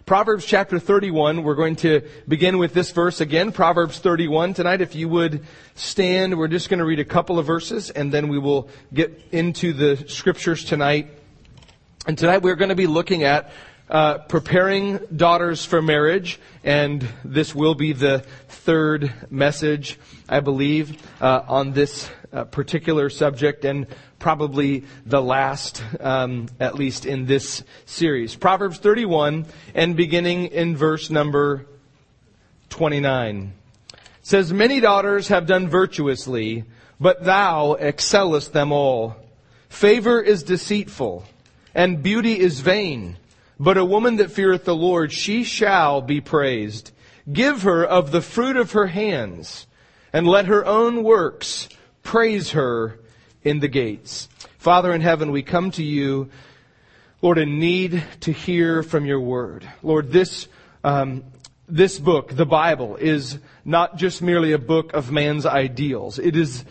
Proverbs chapter 31, we're going to begin with this verse again, Proverbs 31 tonight. If you would stand, we're just going to read a couple of verses and then we will get into the scriptures tonight. And tonight we're going to be looking at preparing daughters for marriage, and this will be the third message, I believe, on this particular subject, and probably the last, at least in this series. Proverbs 31, and beginning in verse number 29. It says, "Many daughters have done virtuously, but thou excellest them all. Favor is deceitful, and beauty is vain. But a woman that feareth the Lord, she shall be praised. Give her of the fruit of her hands, and let her own works praise her in the gates." Father in heaven, we come to you, Lord, in need to hear from your word. Lord, this book, the Bible, is not just merely a book of man's ideals. It is,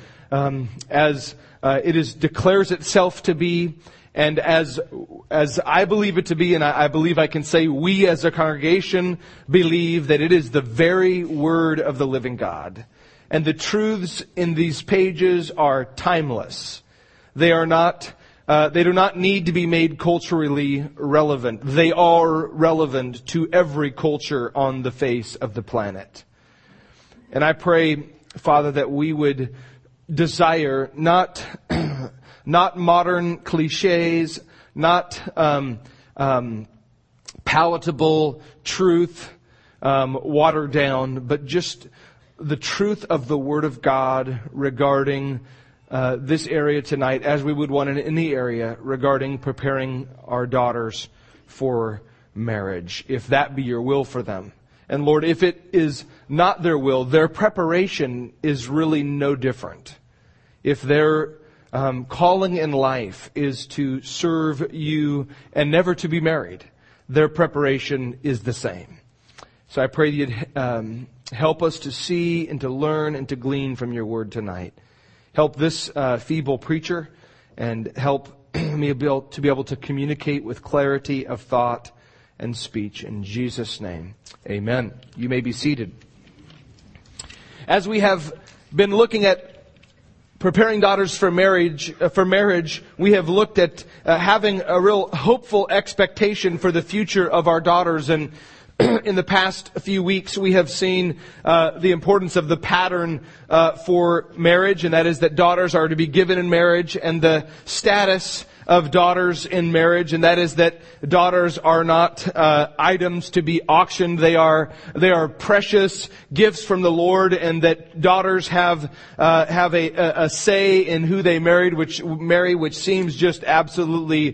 declares itself to be, and as I believe it to be, and I believe I can say we as a congregation believe that it is the very word of the living God. And the truths in these pages are timeless. They are not, they do not need to be made culturally relevant. They are relevant to every culture on the face of the planet. And I pray, Father, that we would desire not modern cliches, not palatable truth, watered down, but just the truth of the Word of God regarding this area tonight, as we would want in any area regarding preparing our daughters for marriage, if that be your will for them. And Lord, if it is not their will, their preparation is really no different. If their calling in life is to serve you and never to be married, their preparation is the same. So I pray you'd help us to see and to learn and to glean from your word tonight. Help this feeble preacher, and help me to be able to communicate with clarity of thought and speech. In Jesus' name, amen. You may be seated. As we have been looking at preparing daughters for marriage, we have looked at having a real hopeful expectation for the future of our daughters. And in the past few weeks, we have seen the importance of the pattern for marriage, and that is that daughters are to be given in marriage, and the status of daughters in marriage, and that is that daughters are not items to be auctioned. They are precious gifts from the Lord, and that daughters have a say in who they marry, which seems just absolutely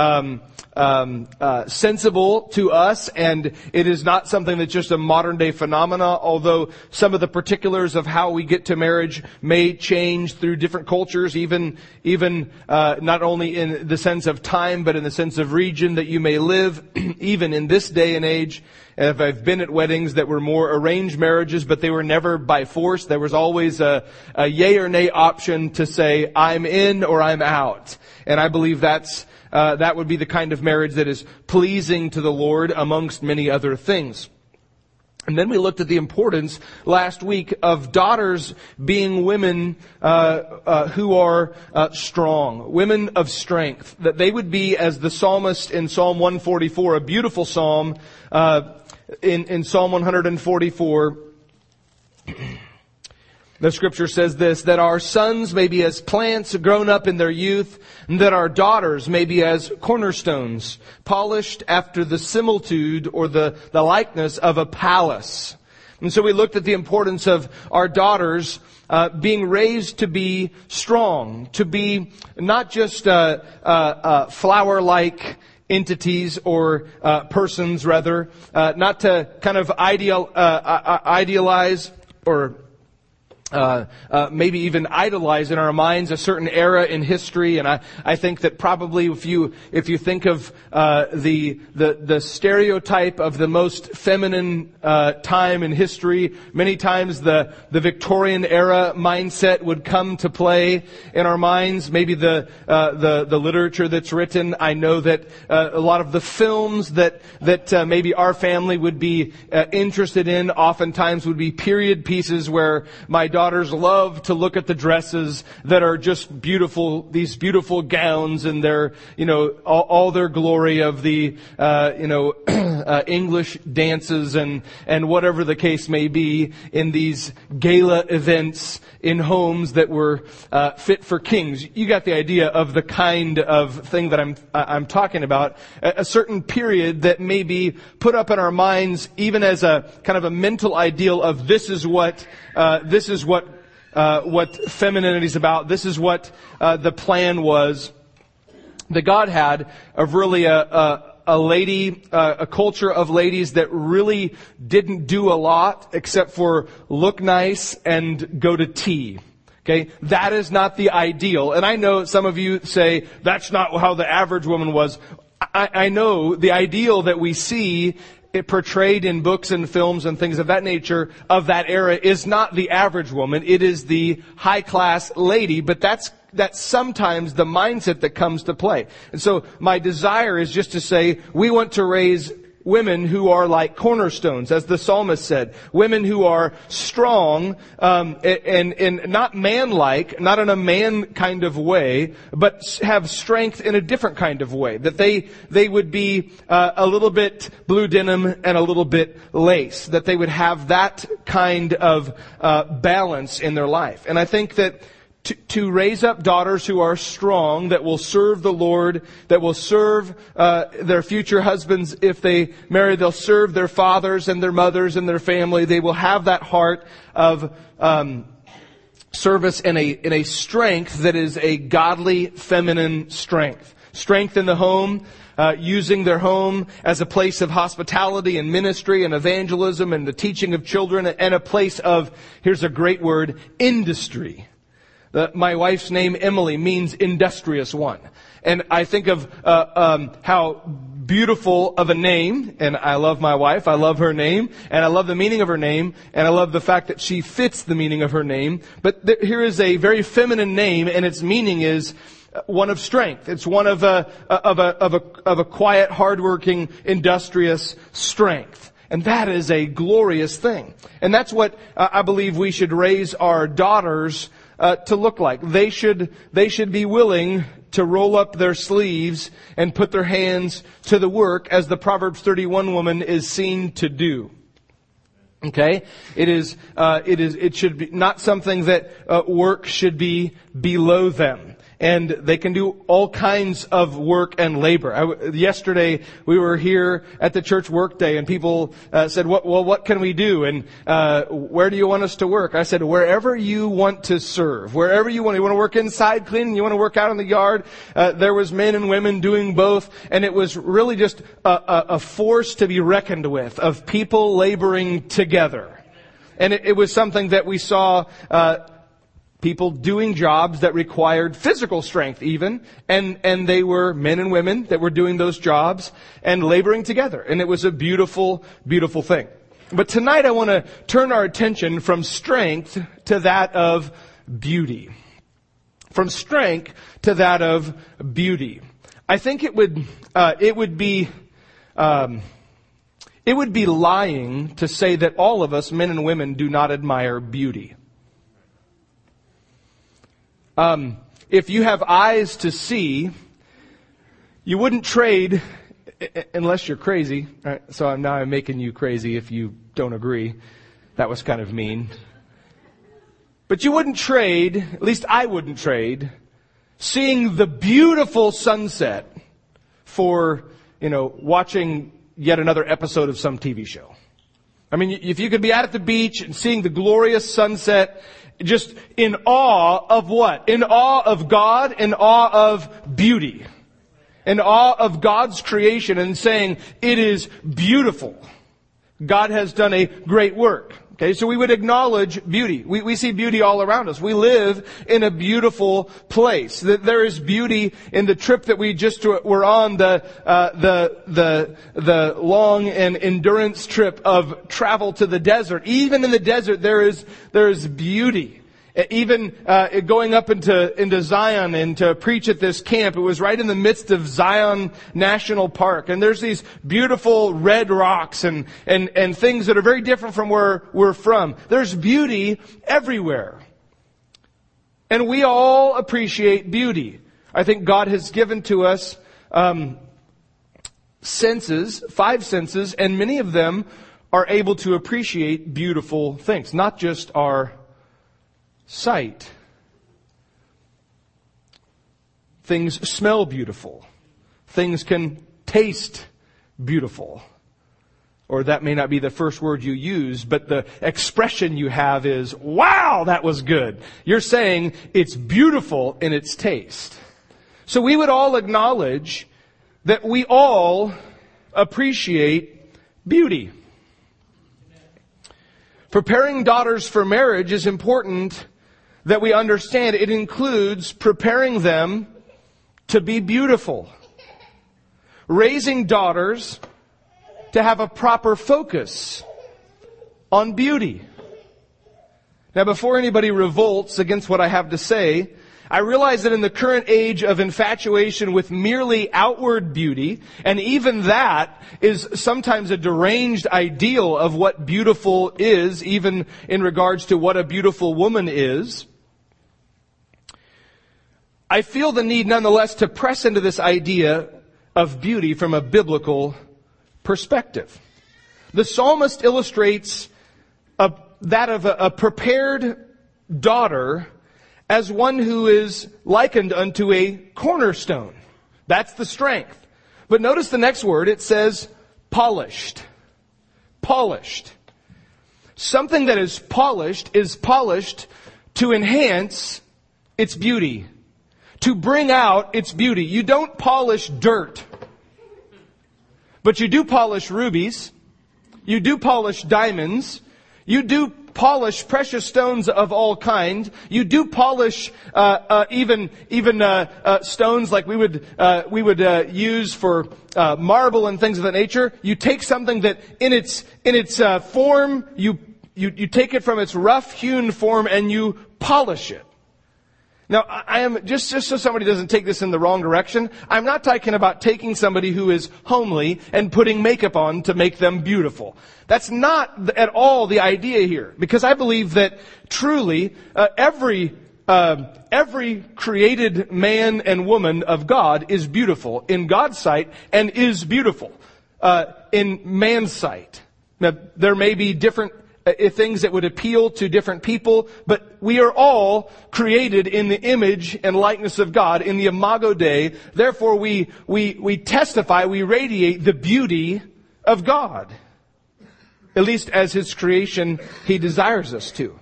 sensible to us, and it is not something that's just a modern day phenomena, although some of the particulars of how we get to marriage may change through different cultures, even not only in the sense of time, but in the sense of region that you may live. Even in this day and age, I've been at weddings that were more arranged marriages, but they were never by force. There was always a yay or nay option to say, I'm in or I'm out. And I believe that would be the kind of marriage that is pleasing to the Lord, amongst many other things. And then we looked at the importance last week of daughters being women who are strong, women of strength, that they would be, as the psalmist in Psalm 144, a beautiful psalm, in Psalm 144, the scripture says this, that our sons may be as plants grown up in their youth, and that our daughters may be as cornerstones, polished after the similitude or the likeness of a palace. And so we looked at the importance of our daughters being raised to be strong, to be not just flower-like entities or persons, rather, not to kind of idealize or maybe even idolize in our minds a certain era in history. And I think that probably if you think of the stereotype of the most feminine time in history, many times the Victorian era mindset would come to play in our minds. Maybe the literature that's written. I know that a lot of the films that maybe our family would be interested in oftentimes would be period pieces where my daughters love to look at the dresses that are just beautiful, these beautiful gowns and their, all their glory of the, English dances and whatever the case may be in these gala events in homes that were fit for kings. You got the idea of the kind of thing that I'm talking about. A certain period that may be put up in our minds even as a kind of a mental ideal of this is what femininity is about. This is what the plan was that God had of really a culture of ladies that really didn't do a lot except for look nice and go to tea. Okay, that is not the ideal. And I know some of you say that's not how the average woman was. I know the ideal that we see it portrayed in books and films and things of that nature of that era is not the average woman. It is the high class lady, but that's sometimes the mindset that comes to play. And so my desire is just to say we want to raise women who are like cornerstones, as the psalmist said. Women who are strong, and not man-like, not in a man kind of way, but have strength in a different kind of way. That they would be a little bit blue denim and a little bit lace. That they would have that kind of balance in their life. And I think that to raise up daughters who are strong, that will serve the Lord, that will serve their future husbands if they marry, they'll serve their fathers and their mothers and their family. They will have that heart of service in a strength that is a godly feminine strength. Strength in the home, using their home as a place of hospitality and ministry and evangelism and the teaching of children, and a place of, here's a great word, industry. My wife's name, Emily, means industrious one. And I think of how beautiful of a name, and I love my wife, I love her name, and I love the meaning of her name, and I love the fact that she fits the meaning of her name. But here is a very feminine name, and its meaning is one of strength. It's one of a quiet, hardworking, industrious strength. And that is a glorious thing. And that's what I believe we should raise our daughters to look like. They should be willing to roll up their sleeves and put their hands to the work, as the Proverbs 31 woman is seen to do. Okay? It should be not something that work should be below them. And they can do all kinds of work and labor. Yesterday we were here at the church work day, and people said, what can we do? And where do you want us to work? I said, wherever you want to serve. Wherever you want. You want to work inside cleaning? You want to work out in the yard? There was men and women doing both. And it was really just a force to be reckoned with of people laboring together. And it was something that we saw people doing jobs that required physical strength even, and they were men and women that were doing those jobs and laboring together. And it was a beautiful, beautiful thing. But tonight I want to turn our attention from strength to that of beauty. From strength to that of beauty. I think it would be lying to say that all of us, men and women, do not admire beauty. If you have eyes to see, you wouldn't trade, unless you're crazy. Right? So I'm making you crazy if you don't agree. That was kind of mean. But you wouldn't trade, at least I wouldn't trade, seeing the beautiful sunset for, watching yet another episode of some TV show. I mean, if you could be out at the beach and seeing the glorious sunset, just in awe of what? In awe of God, in awe of beauty. In awe of God's creation and saying, it is beautiful. God has done a great work. Okay, so we would acknowledge beauty. We see beauty all around us. We live in a beautiful place. There is beauty in the trip that we just were on, the long and endurance trip of travel to the desert. Even in the desert, there is beauty. Even going up into Zion and to preach at this camp, it was right in the midst of Zion National Park. And there's these beautiful red rocks and things that are very different from where we're from. There's beauty everywhere. And we all appreciate beauty. I think God has given to us senses, 5 senses, and many of them are able to appreciate beautiful things, not just our sight. Things smell beautiful. Things can taste beautiful. Or that may not be the first word you use, but the expression you have is, wow, that was good. You're saying it's beautiful in its taste. So we would all acknowledge that we all appreciate beauty. Preparing daughters for marriage is important that we understand. It includes preparing them to be beautiful. Raising daughters to have a proper focus on beauty. Now, before anybody revolts against what I have to say, I realize that in the current age of infatuation with merely outward beauty, and even that is sometimes a deranged ideal of what beautiful is, even in regards to what a beautiful woman is, I feel the need nonetheless to press into this idea of beauty from a biblical perspective. The psalmist illustrates that of a prepared daughter as one who is likened unto a cornerstone. That's the strength. But notice the next word, it says polished. Polished. Something that is polished to enhance its beauty, to bring out its beauty. You don't polish dirt, but you do polish rubies. You do polish diamonds. You do polish precious stones of all kind. You do polish even stones like we would use for marble and things of that nature. You take something that in its form, you take it from its rough-hewn form and you polish it. Now, I am, just so somebody doesn't take this in the wrong direction, I'm not talking about taking somebody who is homely and putting makeup on to make them beautiful. That's not at all the idea here. Because I believe that truly, every created man and woman of God is beautiful in God's sight and is beautiful in man's sight. Now, there may be different things that would appeal to different people, but we are all created in the image and likeness of God, in the Imago Dei. Therefore, we testify, we radiate the beauty of God, at least as His creation He desires us to.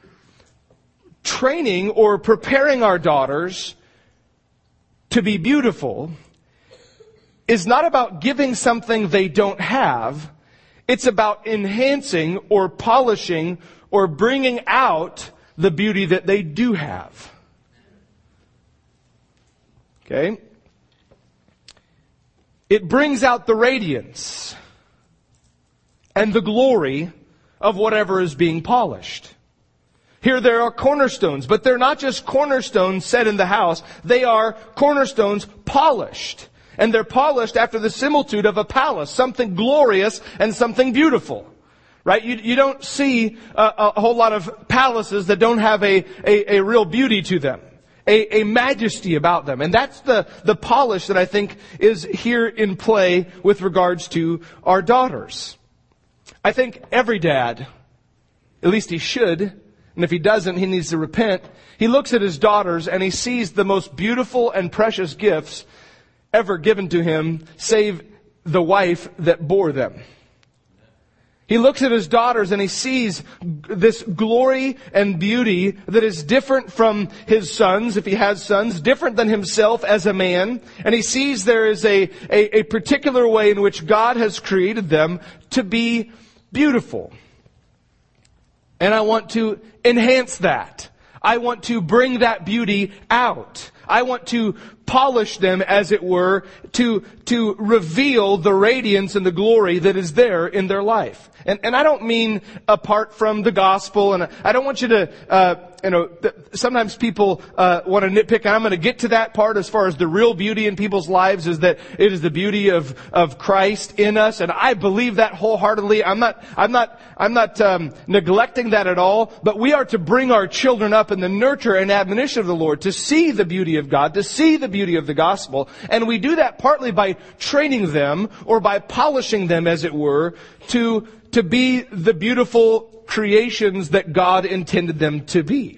Training or preparing our daughters to be beautiful is not about giving something they don't have. It's about enhancing or polishing or bringing out the beauty that they do have. Okay? It brings out the radiance and the glory of whatever is being polished. Here there are cornerstones, but they're not just cornerstones set in the house. They are cornerstones polished. And they're polished after the similitude of a palace, something glorious and something beautiful. Right? You don't see a whole lot of palaces that don't have a real beauty to them, a majesty about them. And that's the polish that I think is here in play with regards to our daughters. I think every dad, at least he should, and if he doesn't, he needs to repent. He looks at his daughters and he sees the most beautiful and precious gifts ever given to him, save the wife that bore them. He looks at his daughters and he sees this glory and beauty that is different from his sons, if he has sons, different than himself as a man. And he sees there is a particular way in which God has created them to be beautiful. And I want to enhance that. I want to bring that beauty out. I want to polish them, as it were, to reveal the radiance and the glory that is there in their life. And I don't mean apart from the gospel, and I don't want you to, sometimes people want to nitpick, and I'm going to get to that part as far as the real beauty in people's lives is that it is the beauty of Christ in us, and I believe that wholeheartedly. I'm not neglecting that at all, but we are to bring our children up in the nurture and admonition of the Lord, to see the beauty of God, to see the beauty of the gospel, and we do that partly by training them, or by polishing them, as it were, to be the beautiful creations that God intended them to be.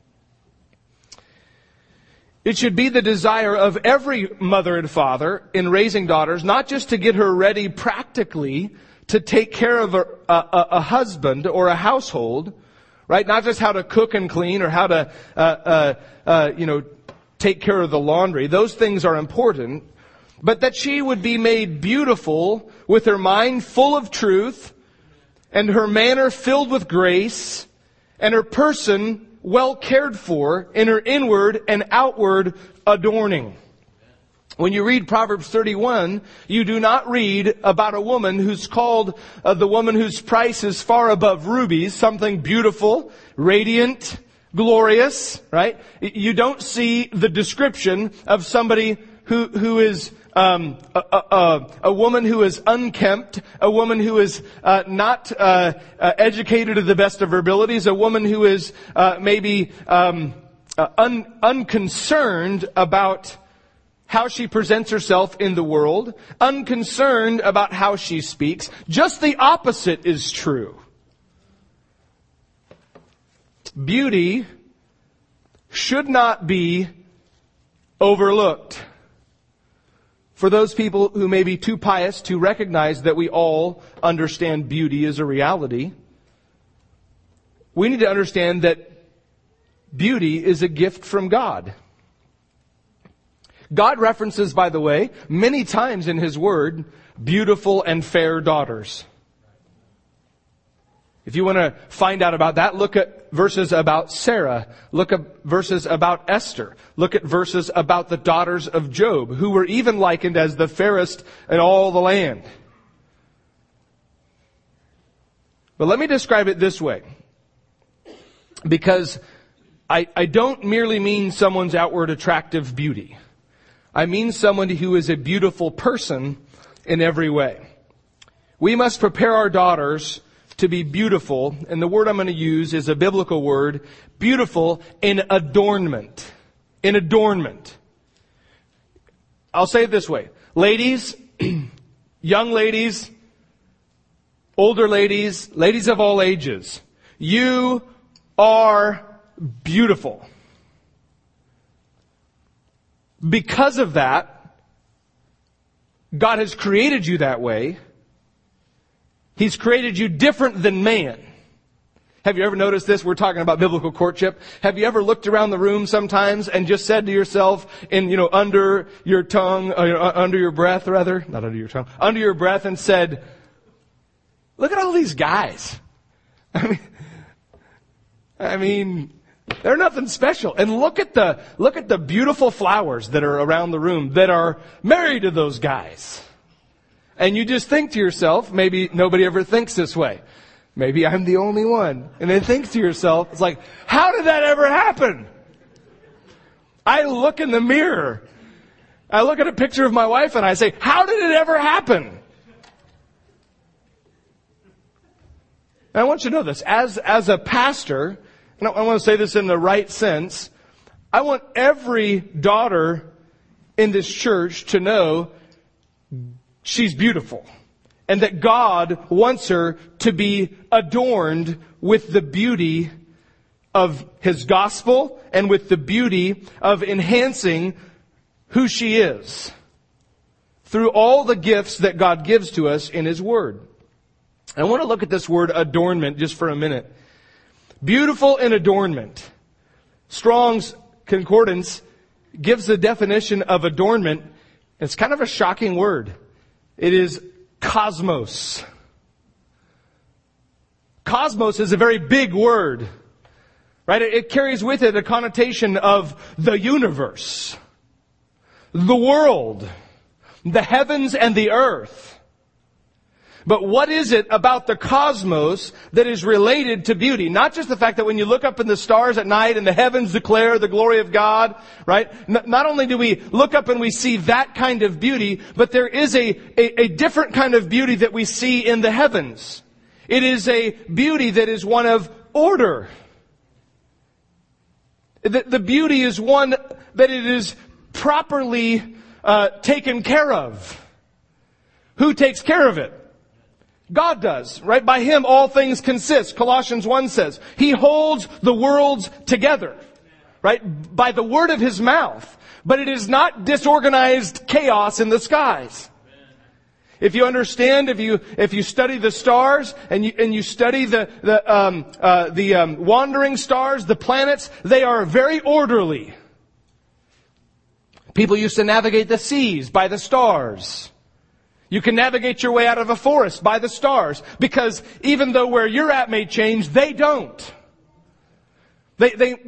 It should be the desire of every mother and father in raising daughters, not just to get her ready practically to take care of a husband or a household, right? Not just how to cook and clean or how to, take care of the laundry. Those things are important. But that she would be made beautiful with her mind full of truth and her manner filled with grace and her person well cared for in her inward and outward adorning. When you read Proverbs 31, you do not read about a woman who's called the woman whose price is far above rubies, something beautiful, radiant, glorious, right? You don't see the description of somebody who is a woman who is unkempt, a woman who is not educated to the best of her abilities, a woman who is maybe unconcerned about how she presents herself in the world, unconcerned about how she speaks. Just the opposite is true. Beauty should not be overlooked. For those people who may be too pious to recognize that we all understand beauty as a reality, we need to understand that beauty is a gift from God. God references, by the way, many times in His Word, beautiful and fair daughters. If you want to find out about that, look at verses about Sarah. Look at verses about Esther. Look at verses about the daughters of Job, who were even likened as the fairest in all the land. But let me describe it this way. Because I don't merely mean someone's outward attractive beauty. I mean someone who is a beautiful person in every way. We must prepare our daughters to be beautiful, and the word I'm going to use is a biblical word, beautiful in adornment. In adornment. I'll say it this way. Ladies, young ladies, older ladies, ladies of all ages, you are beautiful. Because of that, God has created you that way. He's created you different than man. Have you ever noticed this? We're talking about biblical courtship. Have you ever looked around the room sometimes and just said to yourself, under your tongue, under your breath rather, not under your tongue, under your breath and said, look at all these guys. I mean, they're nothing special. And look at the beautiful flowers that are around the room that are married to those guys. And you just think to yourself, maybe nobody ever thinks this way. Maybe I'm the only one. And then think to yourself, it's like, how did that ever happen? I look in the mirror. I look at a picture of my wife and I say, how did it ever happen? And I want you to know this. As a pastor, and I want to say this in the right sense, I want every daughter in this church to know she's beautiful. And that God wants her to be adorned with the beauty of His gospel and with the beauty of enhancing who she is through all the gifts that God gives to us in His Word. I want to look at this word adornment just for a minute. Beautiful in adornment. Strong's Concordance gives the definition of adornment. It's kind of a shocking word. It is cosmos. Cosmos is a very big word, right? It carries with it a connotation of the universe, the world, the heavens and the earth. But what is it about the cosmos that is related to beauty? Not just the fact that when you look up in the stars at night and the heavens declare the glory of God, right? Not only do we look up and we see that kind of beauty, but there is a different kind of beauty that we see in the heavens. It is a beauty that is one of order. The beauty is one that it is properly taken care of. Who takes care of it? God does, right? By Him all things consist. Colossians 1 says, He holds the worlds together, right? By the word of His mouth. But it is not disorganized chaos in the skies. If you understand, if you study the stars and you study the wandering stars, the planets, they are very orderly. People used to navigate the seas by the stars. You can navigate your way out of a forest by the stars, because even though where you're at may change, they don't. Things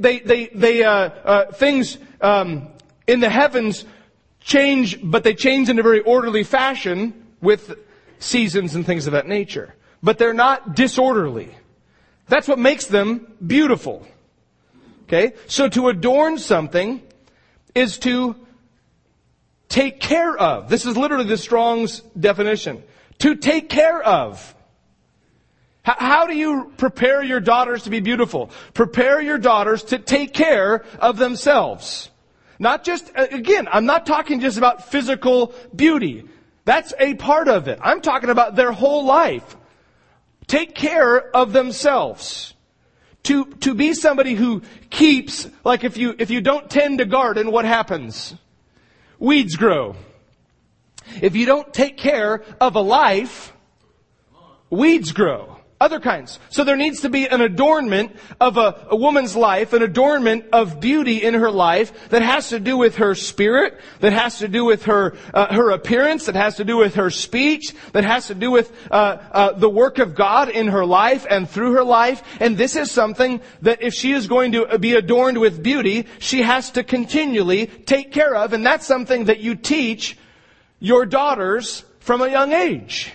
in the heavens change, but they change in a very orderly fashion with seasons and things of that nature. But they're not disorderly. That's what makes them beautiful. Okay? So to adorn something is to take care of. This is literally the Strong's definition. To take care of. How do you prepare your daughters to be beautiful? Prepare your daughters to take care of themselves. Not just, again, I'm not talking just about physical beauty. That's a part of it. I'm talking about their whole life. Take care of themselves. To be somebody who keeps, like if you don't tend a garden, what happens? Weeds grow. If you don't take care of a life, weeds grow. Other kinds. So there needs to be an adornment of a woman's life, an adornment of beauty in her life that has to do with her spirit, that has to do with her appearance, that has to do with her speech, that has to do with the work of God in her life and through her life. And this is something that if she is going to be adorned with beauty, she has to continually take care of. And that's something that you teach your daughters from a young age.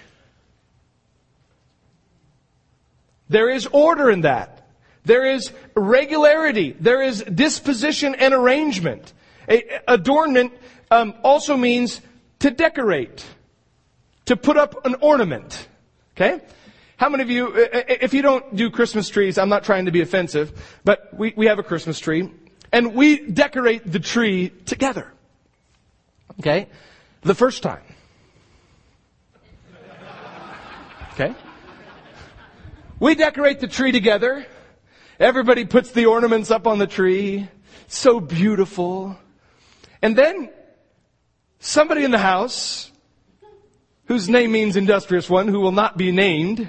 There is order in that. There is regularity. There is disposition and arrangement. Adornment also means to decorate, to put up an ornament. Okay? How many of you, if you don't do Christmas trees, I'm not trying to be offensive, but we have a Christmas tree, and we decorate the tree together. Okay? The first time. Okay? We decorate the tree together. Everybody puts the ornaments up on the tree. So beautiful. And then somebody in the house, whose name means industrious one, who will not be named,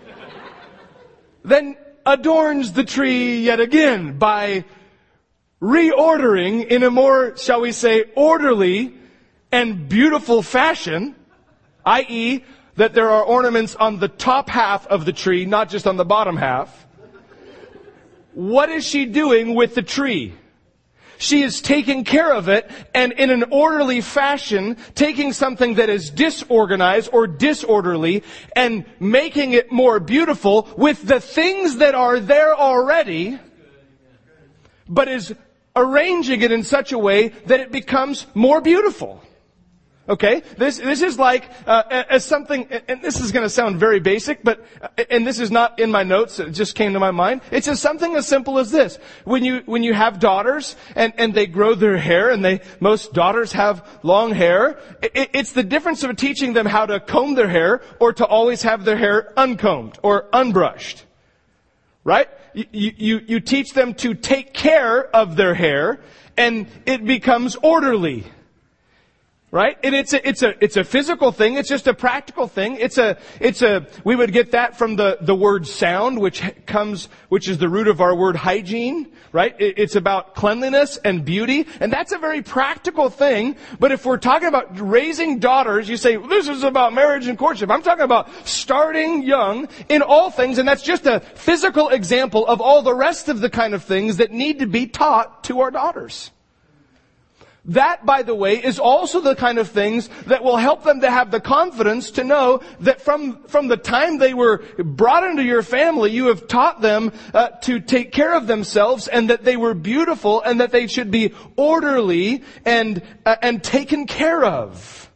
then adorns the tree yet again by reordering in a more, shall we say, orderly and beautiful fashion, i.e., that there are ornaments on the top half of the tree, not just on the bottom half. What is she doing with the tree? She is taking care of it, and in an orderly fashion, taking something that is disorganized or disorderly and making it more beautiful with the things that are there already, but is arranging it in such a way that it becomes more beautiful. Okay, this is like as something, and this is going to sound very basic, but and this is not in my notes. It just came to my mind. It's just something as simple as this: when you have daughters and they grow their hair, and most daughters have long hair. It's the difference of teaching them how to comb their hair or to always have their hair uncombed or unbrushed, right? You teach them to take care of their hair, and it becomes orderly. Right? And it's a physical thing. It's just a practical thing. We would get that from the word sound, which is the root of our word hygiene, right? It's about cleanliness and beauty. And that's a very practical thing. But if we're talking about raising daughters, you say, this is about marriage and courtship. I'm talking about starting young in all things. And that's just a physical example of all the rest of the kind of things that need to be taught to our daughters. That, by the way, is also the kind of things that will help them to have the confidence to know that from the time they were brought into your family, you have taught them to take care of themselves, and that they were beautiful, and that they should be orderly and taken care of.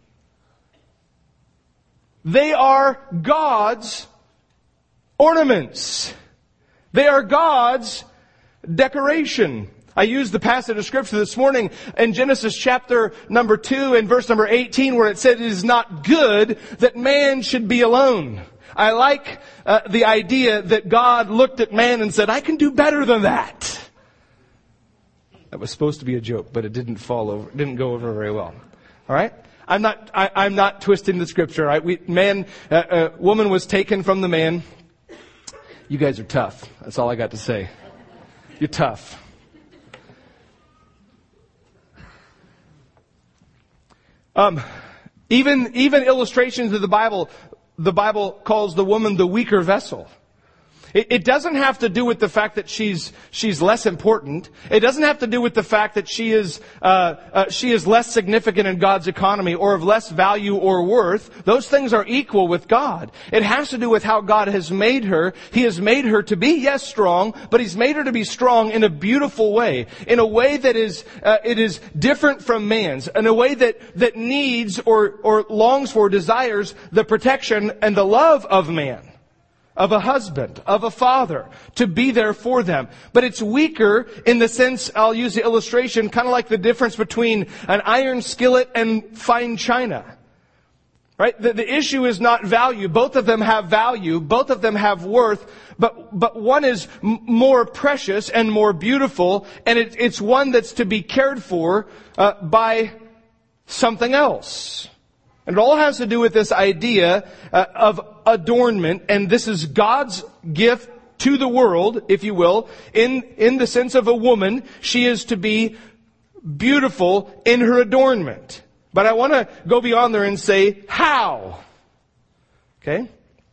They are God's ornaments. They are God's decoration. I used the passage of Scripture this morning in Genesis chapter number 2 and verse number 18, where it said, it is not good that man should be alone. I like the idea that God looked at man and said, I can do better than that. That was supposed to be a joke, but it didn't go over very well. All right? I'm not twisting the Scripture. Right? Woman was taken from the man. You guys are tough. That's all I got to say. You're tough. Even illustrations of the Bible calls the woman the weaker vessel. It doesn't have to do with the fact that she's less important. It doesn't have to do with the fact that she is less significant in God's economy or of less value or worth. Those things are equal with God. It has to do with how God has made her. He has made her to be, yes, strong, but He's made her to be strong in a beautiful way, in a way that it is different from man's, in a way that needs or longs for, desires the protection and the love of man, of a husband, of a father, to be there for them. But it's weaker in the sense, I'll use the illustration, kind of like the difference between an iron skillet and fine china. Right? The issue is not value. Both of them have value. Both of them have worth. But one is more precious and more beautiful, and it's one that's to be cared for by something else. And it all has to do with this idea of adornment, and this is God's gift to the world, if you will, in the sense of a woman. She is to be beautiful in her adornment. But I want to go beyond there and say, how? Okay?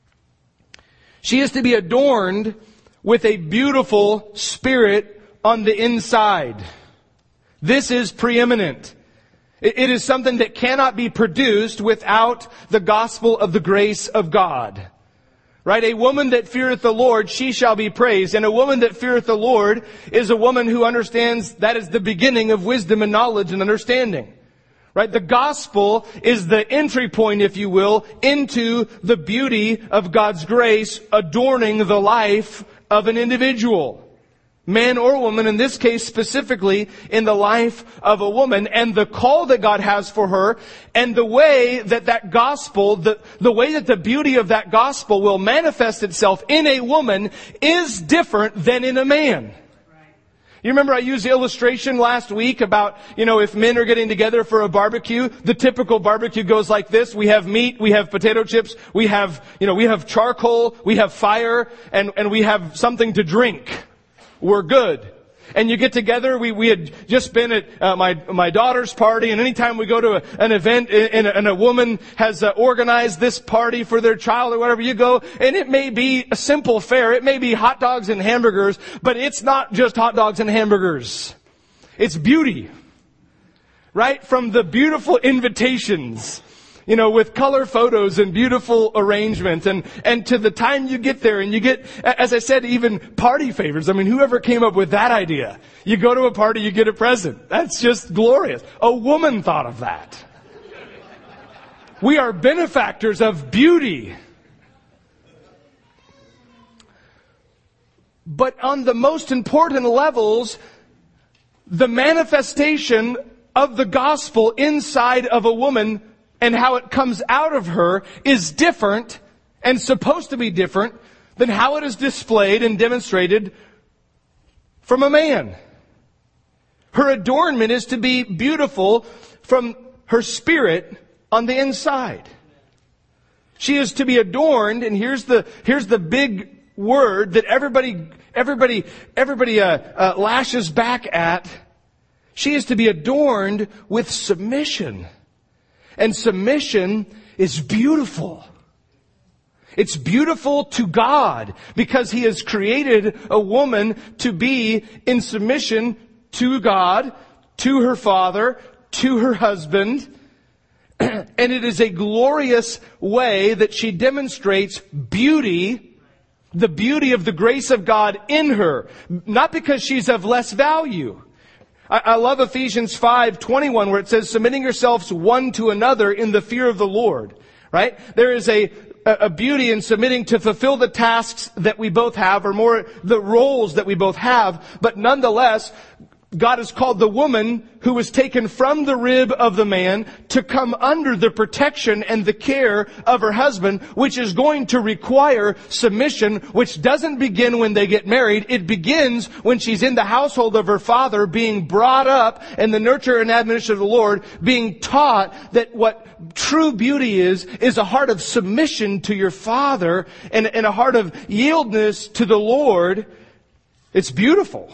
She is to be adorned with a beautiful spirit on the inside. This is preeminent. It is something that cannot be produced without the gospel of the grace of God. Right? A woman that feareth the Lord, she shall be praised. And a woman that feareth the Lord is a woman who understands that is the beginning of wisdom and knowledge and understanding. Right? The gospel is the entry point, if you will, into the beauty of God's grace adorning the life of an individual. Man or woman, in this case specifically in the life of a woman, and the call that God has for her, and the way that gospel, the way that the beauty of that gospel will manifest itself in a woman is different than in a man. You remember I used the illustration last week about, if men are getting together for a barbecue, the typical barbecue goes like this. We have meat, we have potato chips, we have charcoal, we have fire, and we have something to drink. We're good. And you get together, we had just been at my daughter's party, and anytime we go to an event and a woman has organized this party for their child or whatever, you go, and it may be a simple fare, it may be hot dogs and hamburgers, but it's not just hot dogs and hamburgers. It's beauty. Right? From the beautiful invitations, with color photos and beautiful arrangement, and to the time you get there and you get, as I said, even party favors. I mean, whoever came up with that idea? You go to a party, you get a present. That's just glorious. A woman thought of that. We are benefactors of beauty. But on the most important levels, the manifestation of the gospel inside of a woman and how it comes out of her is different and supposed to be different than how it is displayed and demonstrated from a man. Her adornment is to be beautiful from her spirit on the inside. She is to be adorned, and here's the big word that everybody lashes back at. She is to be adorned with submission. And submission is beautiful. It's beautiful to God because He has created a woman to be in submission to God, to her father, to her husband. And it is a glorious way that she demonstrates beauty, the beauty of the grace of God in her. Not because she's of less value. I love Ephesians 5:21 where it says, submitting yourselves one to another in the fear of the Lord. Right? There is a beauty in submitting to fulfill the tasks that we both have, or more, the roles that we both have. But nonetheless, God has called the woman who was taken from the rib of the man to come under the protection and the care of her husband, which is going to require submission, which doesn't begin when they get married. It begins when she's in the household of her father, being brought up in the nurture and admonition of the Lord, being taught that what true beauty is a heart of submission to your father and a heart of yieldness to the Lord. It's beautiful.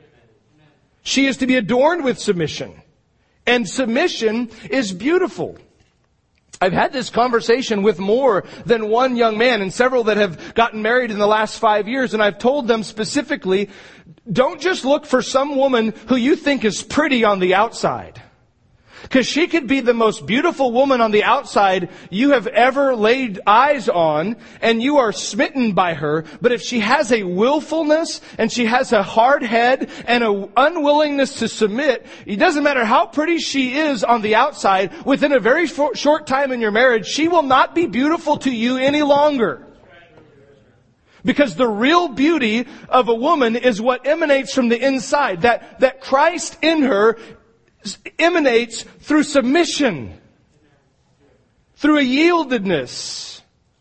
She is to be adorned with submission. And submission is beautiful. I've had this conversation with more than one young man and several that have gotten married in the last 5 years. And I've told them specifically, don't just look for some woman who you think is pretty on the outside. Because she could be the most beautiful woman on the outside you have ever laid eyes on, and you are smitten by her. But if she has a willfulness, and she has a hard head, and an unwillingness to submit, it doesn't matter how pretty she is on the outside, within a very short time in your marriage, she will not be beautiful to you any longer. Because the real beauty of a woman is what emanates from the inside. That Christ in her emanates through submission, through a yieldedness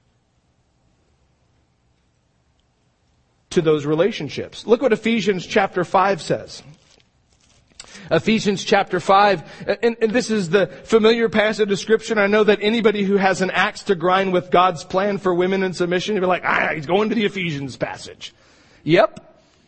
to those relationships. Look what Ephesians chapter 5 says. Ephesians chapter 5, and this is the familiar passage of Scripture. I know that anybody who has an axe to grind with God's plan for women in submission, you'll be like, he's going to the Ephesians passage. Yep.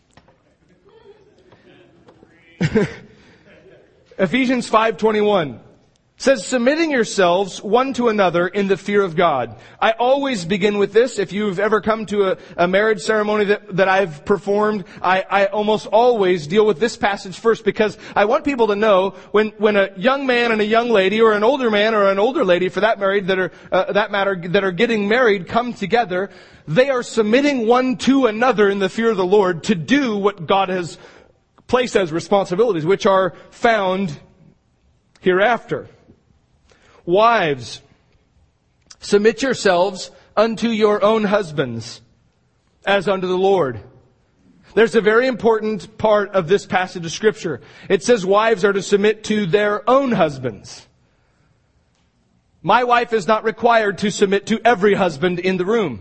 Ephesians 5:21 says, submitting yourselves one to another in the fear of God. I always begin with this. If you've ever come to a marriage ceremony that I've performed, I almost always deal with this passage first, because I want people to know when a young man and a young lady, or an older man or an older lady for that that are getting married, come together, they are submitting one to another in the fear of the Lord to do what God has placed as responsibilities, which are found hereafter. Wives, submit yourselves unto your own husbands, as unto the Lord. There's a very important part of this passage of Scripture. It says wives are to submit to their own husbands. My wife is not required to submit to every husband in the room.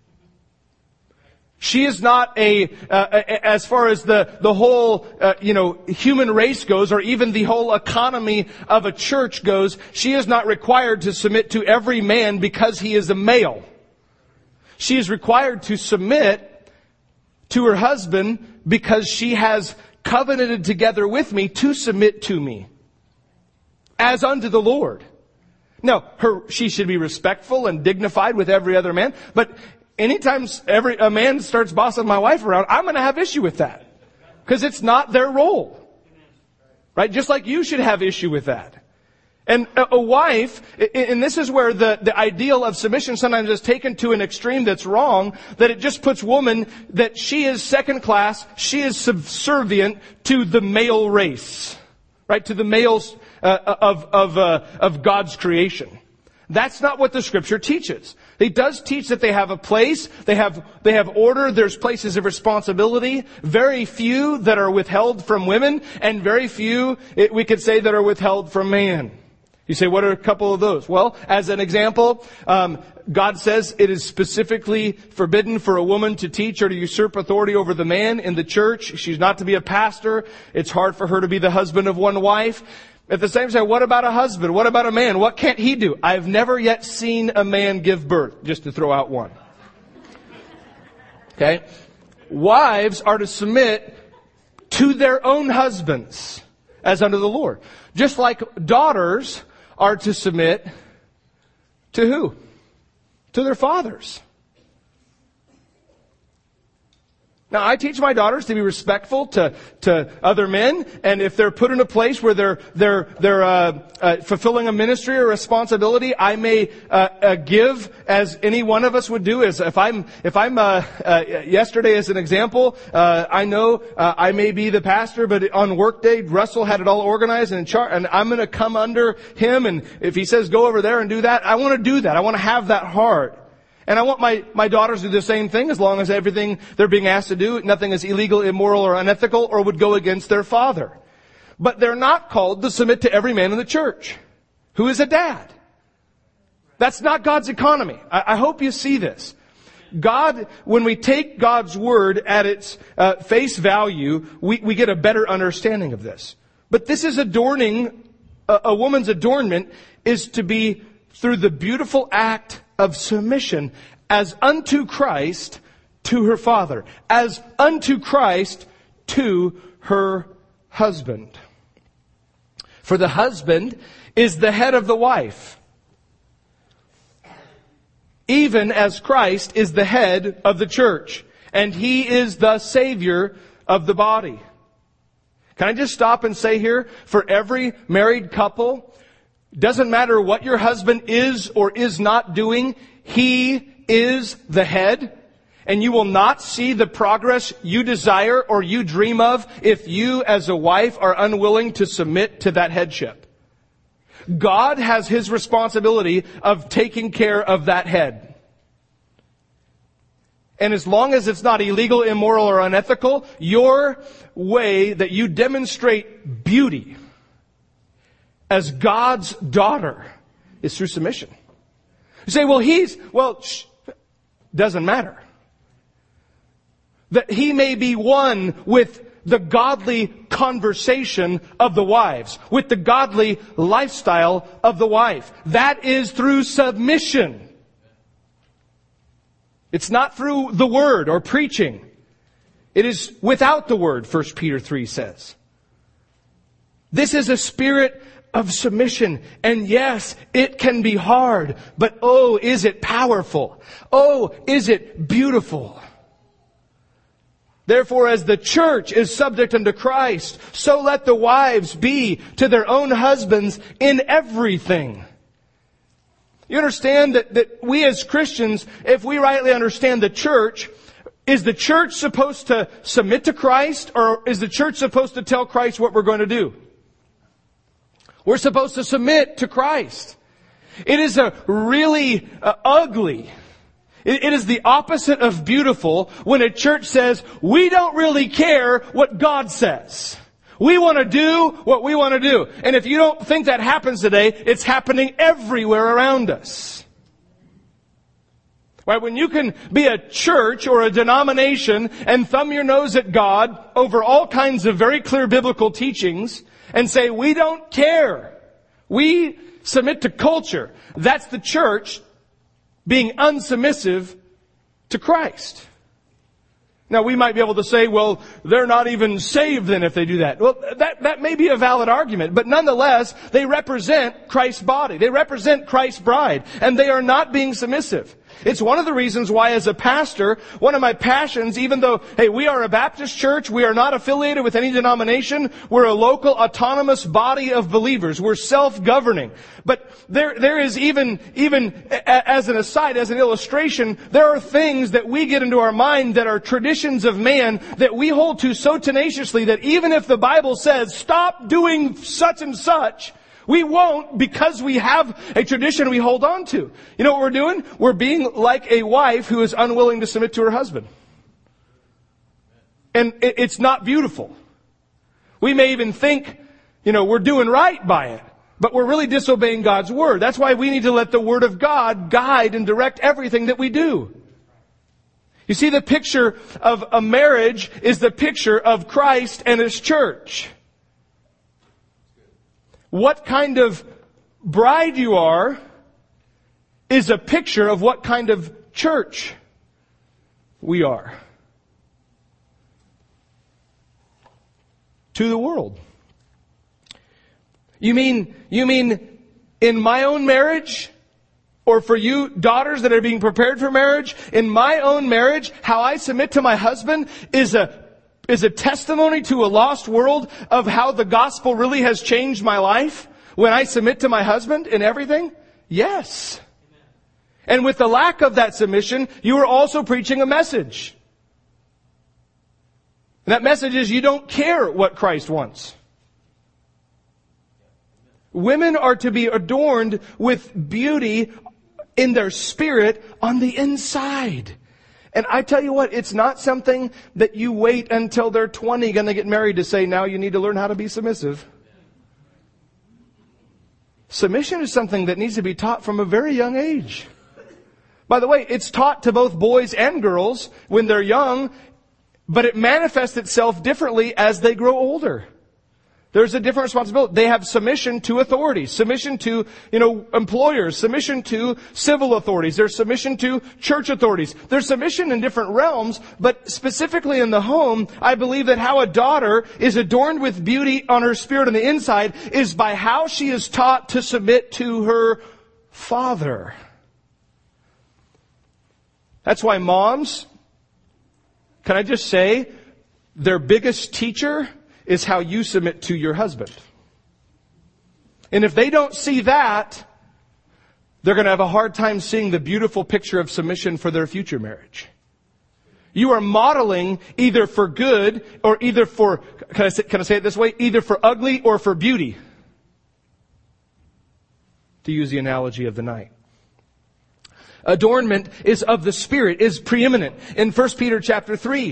She is not as far as the whole, human race goes, or even the whole economy of a church goes, she is not required to submit to every man because he is a male. She is required to submit to her husband because she has covenanted together with me to submit to me, as unto the Lord. Now, she should be respectful and dignified with every other man, but anytime a man starts bossing my wife around, I'm going to have issue with that. Because it's not their role. Right? Just like you should have issue with that. And a wife, and this is where the ideal of submission sometimes is taken to an extreme that's wrong, that it just puts woman, that she is second class, she is subservient to the male race. Right? To the males of God's creation. That's not what the Scripture teaches. It does teach that they have a place, they have order, there's places of responsibility, very few that are withheld from women, and very few, we could say, that are withheld from man. You say, what are a couple of those? Well, as an example, God says it is specifically forbidden for a woman to teach or to usurp authority over the man in the church. She's not to be a pastor. It's hard for her to be the husband of one wife. At the same time, what about a husband? What about a man? What can't he do? I've never yet seen a man give birth, just to throw out one. Okay? Wives are to submit to their own husbands as under the Lord. Just like daughters are to submit to who? To their fathers. Now, I teach my daughters to be respectful to other men, and if they're put in a place where they're fulfilling a ministry or responsibility, I may give as any one of us would do. As if I'm yesterday as an example, I know I may be the pastor, but on work day, Russell had it all organized and in charge, and I'm going to come under him. And if he says go over there and do that, I want to do that. I want to have that heart. And I want my daughters to do the same thing as long as everything they're being asked to do, nothing is illegal, immoral, or unethical, or would go against their father. But they're not called to submit to every man in the church who is a dad. That's not God's economy. I hope you see this. God, when we take God's word at its face value, we get a better understanding of this. But this is adorning, a woman's adornment is to be through the beautiful act of submission as unto Christ to her father, as unto Christ to her husband. For the husband is the head of the wife, even as Christ is the head of the church, and he is the Savior of the body. Can I just stop and say here, for every married couple, doesn't matter what your husband is or is not doing, he is the head. And you will not see the progress you desire or you dream of if you as a wife are unwilling to submit to that headship. God has his responsibility of taking care of that head. And as long as it's not illegal, immoral, or unethical, your way that you demonstrate beauty as God's daughter is through submission. You say, doesn't matter. That he may be one with the godly conversation of the wives, with the godly lifestyle of the wife. That is through submission. It's not through the word or preaching. It is without the word, 1 Peter 3 says. This is a spirit of submission. And yes, it can be hard, but oh, is it powerful? Oh, is it beautiful? Therefore, as the church is subject unto Christ, so let the wives be to their own husbands in everything. You understand that we as Christians, if we rightly understand the church, is the church supposed to submit to Christ, or is the church supposed to tell Christ what we're going to do? We're supposed to submit to Christ. It is a really ugly. It is the opposite of beautiful when a church says, we don't really care what God says. We want to do what we want to do. And if you don't think that happens today, it's happening everywhere around us. Right? When you can be a church or a denomination and thumb your nose at God over all kinds of very clear biblical teachings and say, we don't care. We submit to culture. That's the church being unsubmissive to Christ. Now, we might be able to say, well, they're not even saved then if they do that. Well, that may be a valid argument, but nonetheless, they represent Christ's body. They represent Christ's bride, and they are not being submissive. It's one of the reasons why, as a pastor, one of my passions, even though, hey, we are a Baptist church, we are not affiliated with any denomination, we're a local autonomous body of believers, we're self-governing. But there is even as an aside, as an illustration, there are things that we get into our mind that are traditions of man that we hold to so tenaciously that even if the Bible says, stop doing such and such, we won't, because we have a tradition we hold on to. You know what we're doing? We're being like a wife who is unwilling to submit to her husband. And it's not beautiful. We may even think, we're doing right by it, but we're really disobeying God's word. That's why we need to let the word of God guide and direct everything that we do. You see, the picture of a marriage is the picture of Christ and His church. What kind of bride you are is a picture of what kind of church we are to the world. You mean in my own marriage, or for you daughters that are being prepared for marriage, in my own marriage, how I submit to my husband is a testimony to a lost world of how the gospel really has changed my life when I submit to my husband in everything? Yes. And with the lack of that submission, you are also preaching a message. And that message is you don't care what Christ wants. Women are to be adorned with beauty in their spirit on the inside. And I tell you what, it's not something that you wait until they're 20 going to get married to say, now you need to learn how to be submissive. Submission is something that needs to be taught from a very young age. By the way, it's taught to both boys and girls when they're young, but it manifests itself differently as they grow older. There's a different responsibility. They have submission to authorities, submission to, employers, submission to civil authorities. There's submission to church authorities. There's submission in different realms, but specifically in the home, I believe that how a daughter is adorned with beauty on her spirit on the inside is by how she is taught to submit to her father. That's why moms, can I just say, their biggest teacher is how you submit to your husband. And if they don't see that, they're going to have a hard time seeing the beautiful picture of submission for their future marriage. You are modeling either for good or either for, can I say it this way? Either for ugly or for beauty. To use the analogy of the night. Adornment is of the Spirit, is preeminent. In 1 Peter chapter 3.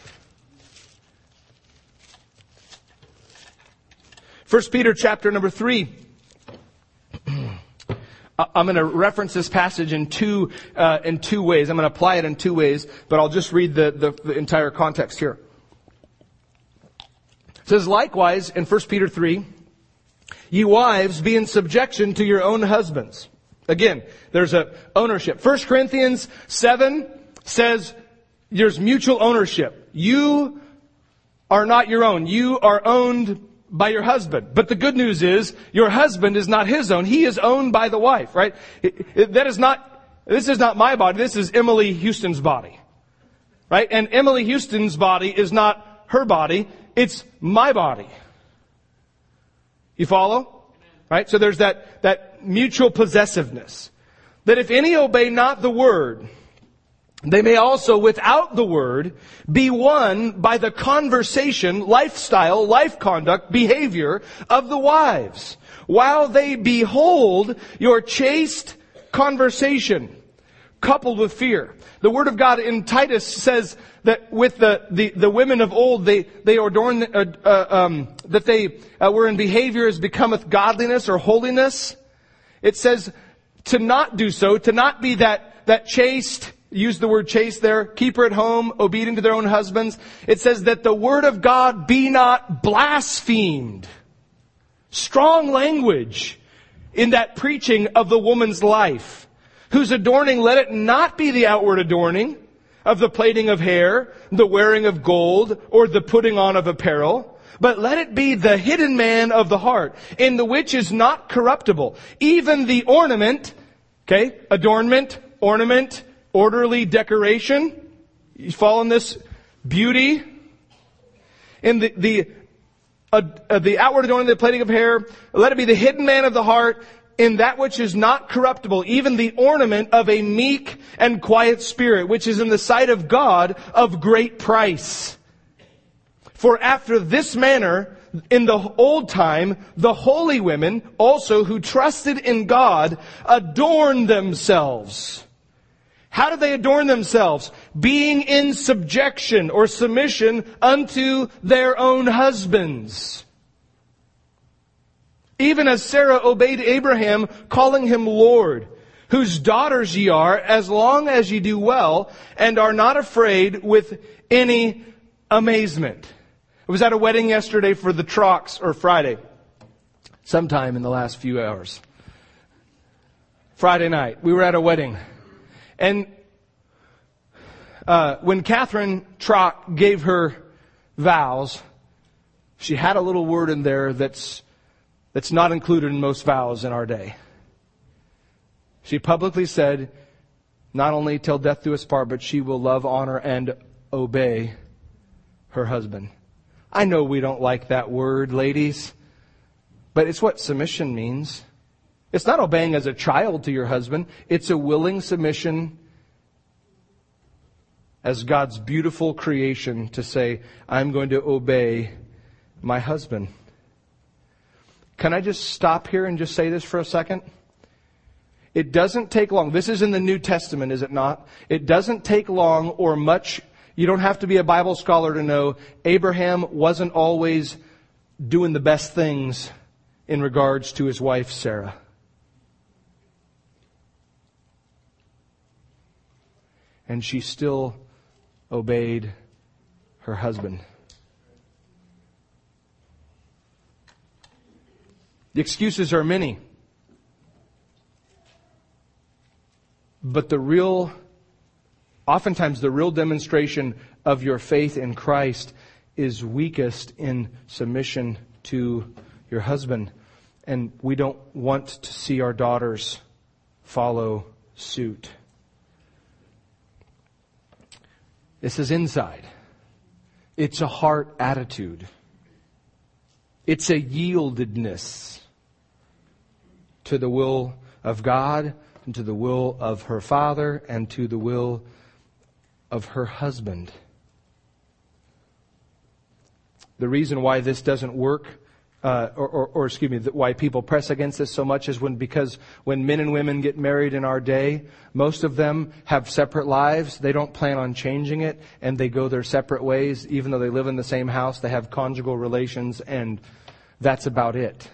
1 Peter chapter number 3. I'm going to reference this passage in two ways. I'm going to apply it in two ways, but I'll just read the entire context here. It says, likewise, in 1 Peter 3, ye wives, be in subjection to your own husbands. Again, there's a ownership. 1 Corinthians 7 says there's mutual ownership. You are not your own. You are owned by your husband. But the good news is your husband is not his own. He is owned by the wife, right? This is not my body. This is Emily Houston's body, right? And Emily Houston's body is not her body. It's my body. You follow? Right? So there's that mutual possessiveness. That if any obey not the word, they may also, without the word, be won by the conversation, lifestyle, life conduct, behavior of the wives, while they behold your chaste conversation, coupled with fear. The Word of God in Titus says that with the women of old, they adorn, that they were in behavior as becometh godliness or holiness. It says to not do so, to not be that chaste, use the word chaste there, keeper at home, obedient to their own husbands. It says that the word of God be not blasphemed. Strong language in that preaching of the woman's life. Whose adorning, let it not be the outward adorning of the plaiting of hair, the wearing of gold, or the putting on of apparel, but let it be the hidden man of the heart, in the which is not corruptible, even the ornament, adornment, ornament, orderly decoration. You follow in this beauty. In the outward adorning, the plaiting of hair, let it be the hidden man of the heart, in that which is not corruptible, even the ornament of a meek and quiet spirit, which is in the sight of God of great price. For after this manner, in the old time, the holy women also who trusted in God adorned themselves. How did they adorn themselves? Being in subjection or submission unto their own husbands. Even as Sarah obeyed Abraham, calling him Lord, whose daughters ye are, as long as ye do well, and are not afraid with any amazement. I was at a wedding yesterday for the Trocks, or Friday. sometime in the last few hours. Friday night, we were at a wedding. And when Catherine Trock gave her vows, she had a little word in there that's not included in most vows in our day. She publicly said, not only till death do us part, but she will love, honor, and obey her husband. I know we don't like that word, ladies, but it's what submission means. It's not obeying as a child to your husband. It's a willing submission as God's beautiful creation to say, I'm going to obey my husband. Can I just stop here and just say this for a second? It doesn't take long. This is in the New Testament, is it not? It doesn't take long or much. You don't have to be a Bible scholar to know Abraham wasn't always doing the best things in regards to his wife, Sarah. And she still obeyed her husband. The excuses are many. But oftentimes the real demonstration of your faith in Christ is weakest in submission to your husband. And we don't want to see our daughters follow suit. This is inside. It's a heart attitude. It's a yieldedness to the will of God, and to the will of her father, and to the will of her husband. The reason why this doesn't work, why people press against this so much is because when men and women get married in our day, most of them have separate lives. They don't plan on changing it, and they go their separate ways. Even though they live in the same house, they have conjugal relations, and that's about it.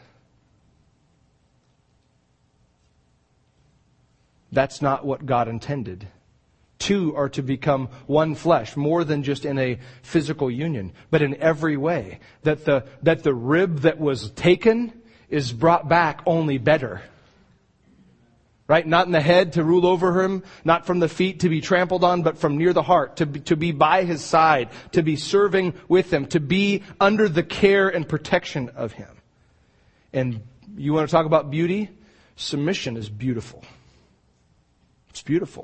That's not what God intended. Two are to become one flesh, more than just in a physical union, but in every way. That the rib that was taken is brought back only better. Right? Not in the head to rule over him, not from the feet to be trampled on, but from near the heart, to be by his side, to be serving with him, to be under the care and protection of him. And you want to talk about beauty? Submission is beautiful. It's beautiful.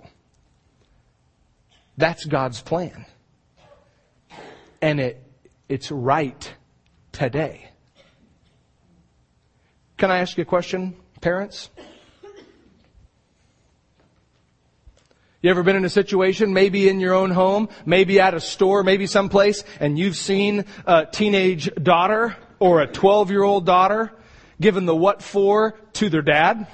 That's God's plan. And it's right today. Can I ask you a question, parents? You ever been in a situation, maybe in your own home, maybe at a store, maybe someplace, and you've seen a teenage daughter or a 12-year-old daughter given the what for to their dad?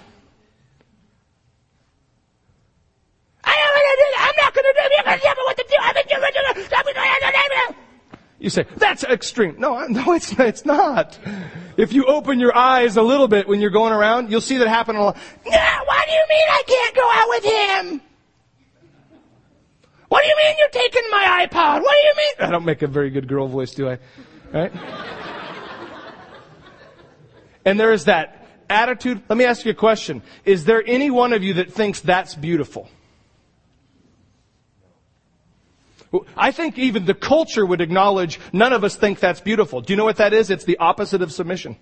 You say, that's extreme. No, it's not. If you open your eyes a little bit when you're going around, you'll see that happen a lot. No, what do you mean I can't go out with him? What do you mean you're taking my iPod? What do you mean? I don't make a very good girl voice, do I? Right? And there is that attitude. Let me ask you a question. Is there any one of you that thinks that's beautiful? I think even the culture would acknowledge none of us think that's beautiful. Do you know what that is? It's the opposite of submission.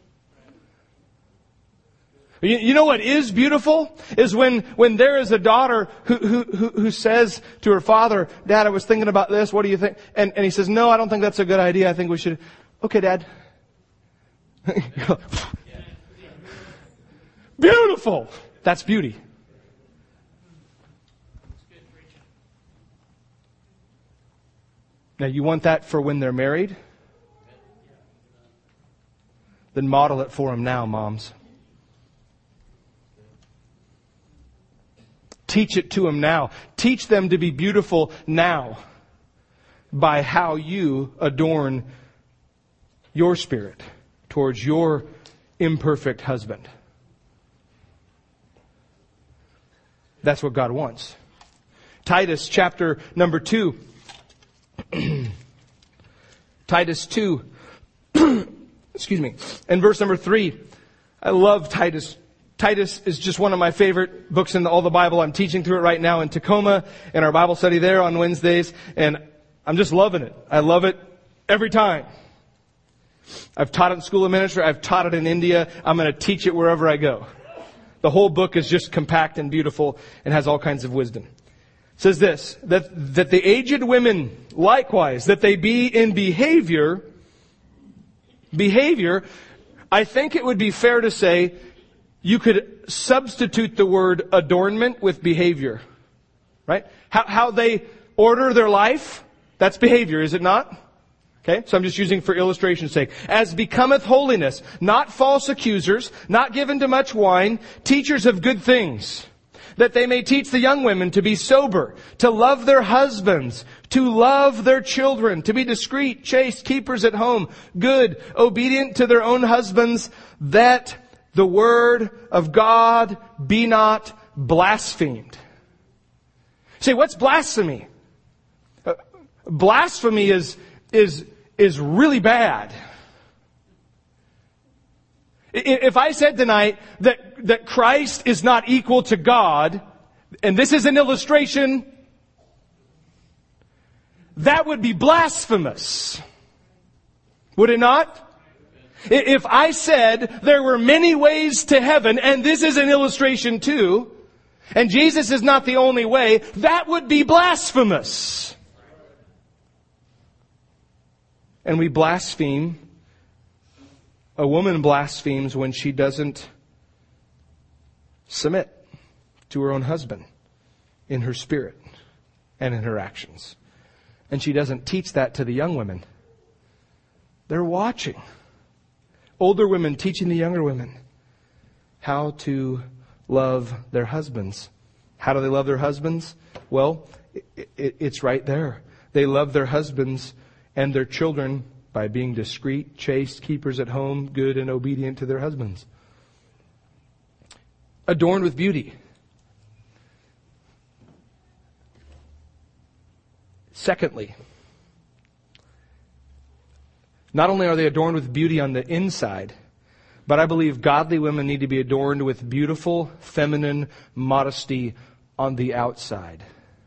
You know what is beautiful? Is when there is a daughter who says to her father, Dad, I was thinking about this. What do you think? And he says, no, I don't think that's a good idea. I think we should. Okay, Dad. Beautiful. That's beauty. Now, you want that for when they're married? Then model it for them now, moms. Teach it to them now. Teach them to be beautiful now by how you adorn your spirit towards your imperfect husband. That's what God wants. Titus chapter number 2. Titus 2, excuse me, and verse number 3. I love Titus. Titus is just one of my favorite books in all the Bible. I'm teaching through it right now in Tacoma in our Bible study there on Wednesdays, and I'm just loving it. I love it every time. I've taught it in School of Ministry. I've taught it in India. I'm going to teach it wherever I go. The whole book is just compact and beautiful and has all kinds of wisdom. It says this, that the aged women likewise, that they be in behavior, I think it would be fair to say you could substitute the word adornment with behavior. Right? How they order their life, that's behavior, is it not? Okay, so I'm just using for illustration's sake. As becometh holiness, not false accusers, not given to much wine, teachers of good things, that they may teach the young women to be sober, to love their husbands, to love their children, to be discreet, chaste, keepers at home, good, obedient to their own husbands, that the word of God be not blasphemed. See, what's blasphemy? Blasphemy is really bad. If I said tonight that Christ is not equal to God, and this is an illustration, that would be blasphemous. Would it not? If I said there were many ways to heaven, and this is an illustration too, and Jesus is not the only way, that would be blasphemous. And we blaspheme. A woman blasphemes when she doesn't submit to her own husband in her spirit and in her actions. And she doesn't teach that to the young women. They're watching. Older women teaching the younger women how to love their husbands. How do they love their husbands? Well, it's right there. They love their husbands and their children by being discreet, chaste, keepers at home, good and obedient to their husbands. Adorned with beauty. Secondly, not only are they adorned with beauty on the inside, but I believe godly women need to be adorned with beautiful, feminine modesty on the outside.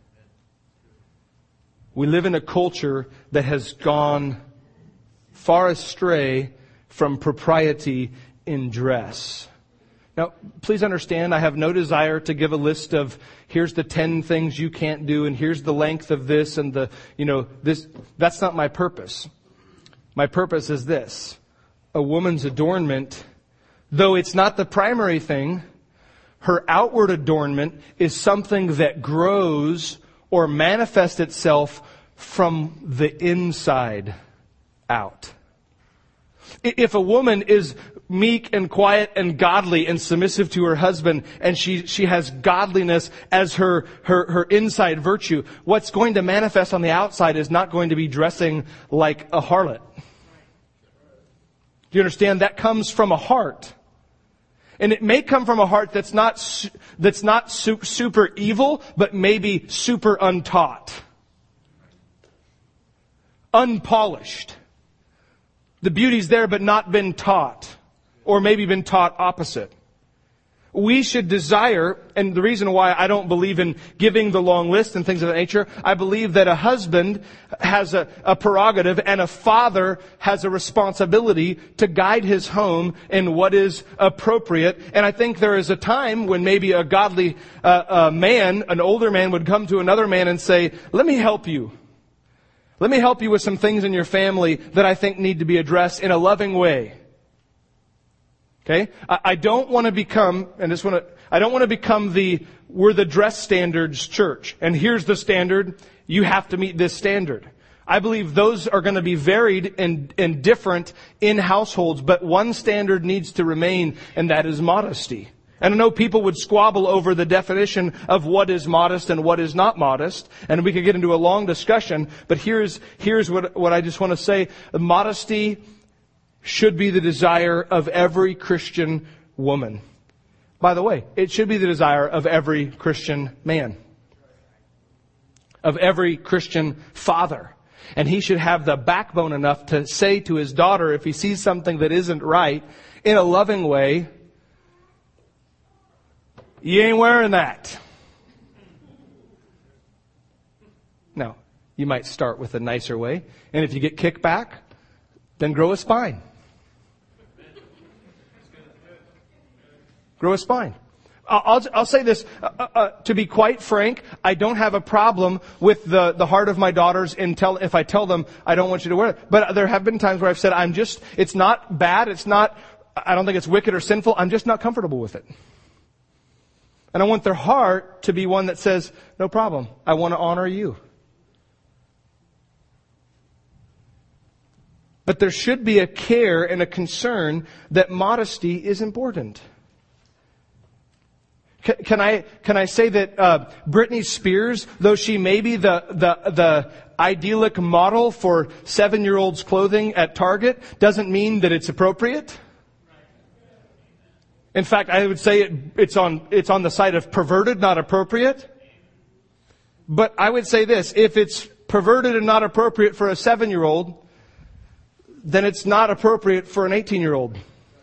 We live in a culture that has gone far astray from propriety in dress. Now, please understand, I have no desire to give a list of here's the 10 things you can't do and here's the length of this and this. That's not my purpose. My purpose is this. A woman's adornment, though it's not the primary thing, her outward adornment is something that grows or manifests itself from the inside out. If a woman is meek and quiet and godly and submissive to her husband and she has godliness as her inside virtue, what's going to manifest on the outside is not going to be dressing like a harlot. Do you understand? That comes from a heart. And it may come from a heart that's not super evil, but maybe super untaught. Unpolished. The beauty's there, but not been taught. Or maybe been taught opposite. We should desire, and the reason why I don't believe in giving the long list and things of that nature, I believe that a husband has a prerogative and a father has a responsibility to guide his home in what is appropriate. And I think there is a time when maybe a godly man, an older man, would come to another man and say, let me help you. Let me help you with some things in your family that I think need to be addressed in a loving way. Okay? I don't want to become, I don't want to become we're the dress standards church. And here's the standard. You have to meet this standard. I believe those are going to be varied and different in households, but one standard needs to remain, and that is modesty. And I know people would squabble over the definition of what is modest and what is not modest, and we could get into a long discussion, but here's what I just want to say. Modesty should be the desire of every Christian woman. By the way, it should be the desire of every Christian man. Of every Christian father. And he should have the backbone enough to say to his daughter, if he sees something that isn't right, in a loving way, You ain't wearing that. No. You might start with a nicer way. And if you get kickback, then grow a spine. Grow a spine. I'll say this, to be quite frank, I don't have a problem with the heart of my daughters if I tell them I don't want you to wear it. But there have been times where I've said, it's not bad, I don't think it's wicked or sinful, I'm just not comfortable with it. And I want their heart to be one that says, no problem, I want to honor you. But there should be a care and a concern that modesty is important. Can I say that Britney Spears, though she may be the idyllic model for 7-year-olds' clothing at Target, doesn't mean that it's appropriate? In fact, I would say it's on the side of perverted, not appropriate. But I would say this, if it's perverted and not appropriate for a 7-year-old, then it's not appropriate for an 18-year-old.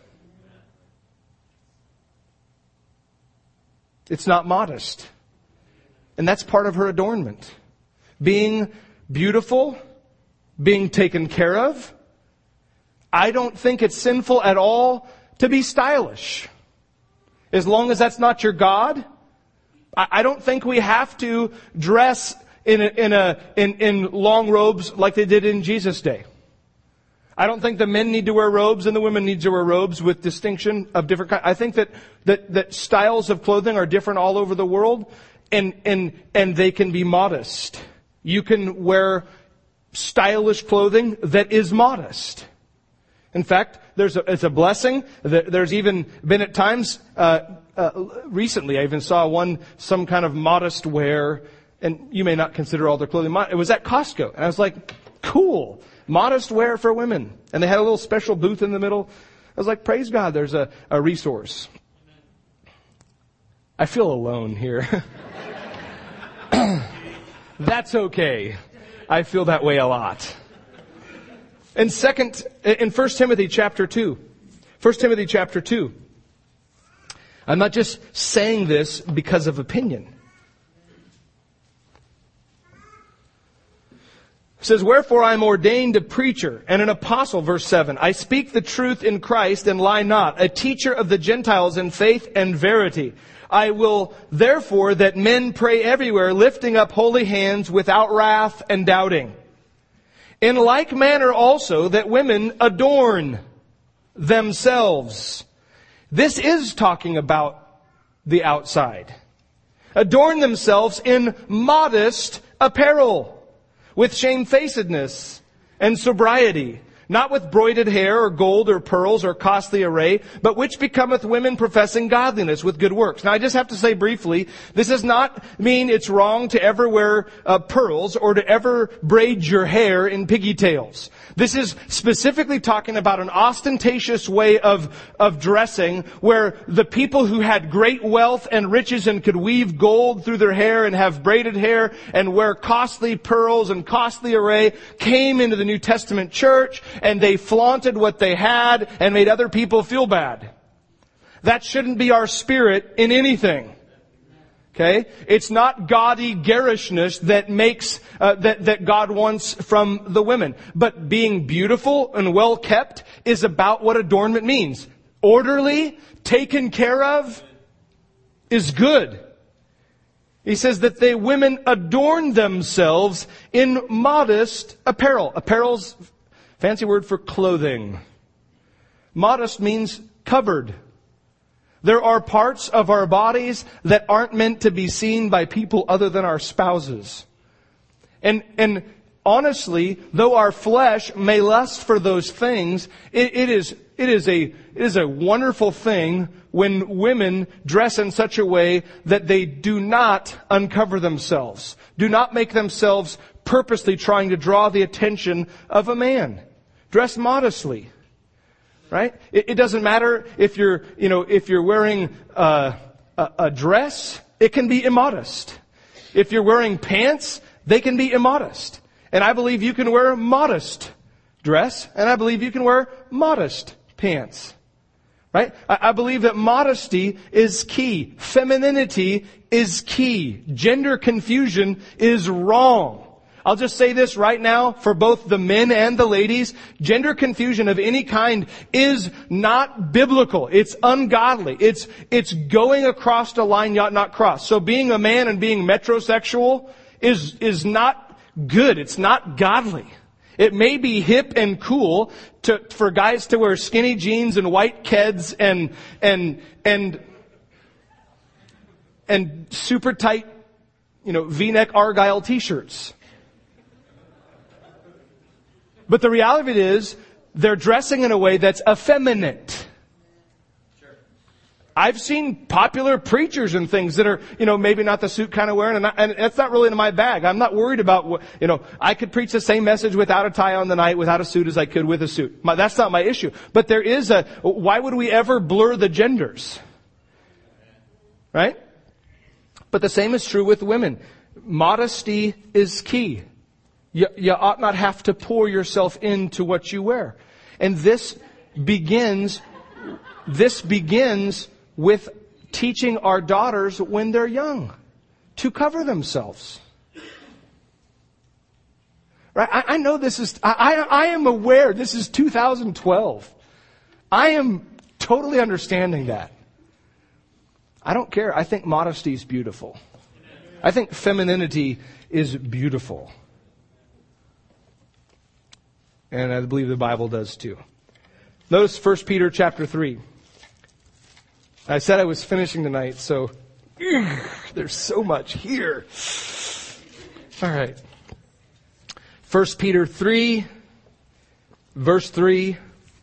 It's not modest. And that's part of her adornment. Being beautiful, being taken care of. I don't think it's sinful at all to be stylish. As long as that's not your God. I don't think we have to dress in long robes like they did in Jesus' day. I don't think the men need to wear robes and the women need to wear robes with distinction of different kinds. I think that styles of clothing are different all over the world and they can be modest. You can wear stylish clothing that is modest. In fact, it's a blessing. There's even been at times, recently I even saw some kind of modest wear, and you may not consider all their clothing modest. It was at Costco. And I was like, cool. Modest wear for women. And they had a little special booth in the middle. I was like, praise God, there's a resource. I feel alone here. That's okay. I feel that way a lot. In 1 Timothy chapter 2. 1 Timothy chapter 2. I'm not just saying this because of opinion. It says, wherefore I am ordained a preacher and an apostle, verse 7. I speak the truth in Christ and lie not, a teacher of the Gentiles in faith and verity. I will therefore that men pray everywhere, lifting up holy hands without wrath and doubting. In like manner also that women adorn themselves. This is talking about the outside. Adorn themselves in modest apparel, with shamefacedness and sobriety, not with broided hair or gold or pearls or costly array, but which becometh women professing godliness with good works. Now I just have to say briefly, this does not mean it's wrong to ever wear pearls or to ever braid your hair in pigtails. This is specifically talking about an ostentatious way of dressing where the people who had great wealth and riches and could weave gold through their hair and have braided hair and wear costly pearls and costly array came into the New Testament church and they flaunted what they had and made other people feel bad. That shouldn't be our spirit in anything. Okay? It's not gaudy garishness that makes, that God wants from the women. But being beautiful and well kept is about what adornment means. Orderly, taken care of, is good. He says that the women adorn themselves in modest apparel. Apparel's fancy word for clothing. Modest means covered. There are parts of our bodies that aren't meant to be seen by people other than our spouses. And honestly, though our flesh may lust for those things, it is a wonderful thing when women dress in such a way that they do not uncover themselves, do not make themselves purposely trying to draw the attention of a man. Dress modestly. Right? It doesn't matter if you're wearing a dress, it can be immodest. If you're wearing pants, they can be immodest. And I believe you can wear modest dress, and I believe you can wear modest pants. Right? I believe that modesty is key. Femininity is key. Gender confusion is wrong. I'll just say this right now for both the men and the ladies. Gender confusion of any kind is not biblical. It's ungodly. It's going across a line you ought not cross. So being a man and being metrosexual is not good. It's not godly. It may be hip and cool for guys to wear skinny jeans and white keds and super tight, V-neck Argyle t-shirts. But the reality of it is, they're dressing in a way that's effeminate. I've seen popular preachers and things that are, maybe not the suit kind of wearing, and that's not really in my bag. I'm not worried about what, I could preach the same message without a tie on the night, without a suit as I could with a suit. That's not my issue. But there is why would we ever blur the genders? Right? But the same is true with women. Modesty is key. You ought not have to pour yourself into what you wear. And this begins with teaching our daughters when they're young to cover themselves. Right? I know this is, I am aware this is 2012. I am totally understanding that. I don't care. I think modesty is beautiful. I think femininity is beautiful. And I believe the Bible does too. Notice 1 Peter chapter 3. I said I was finishing tonight, so there's so much here. All right. 1 Peter 3, verse 3.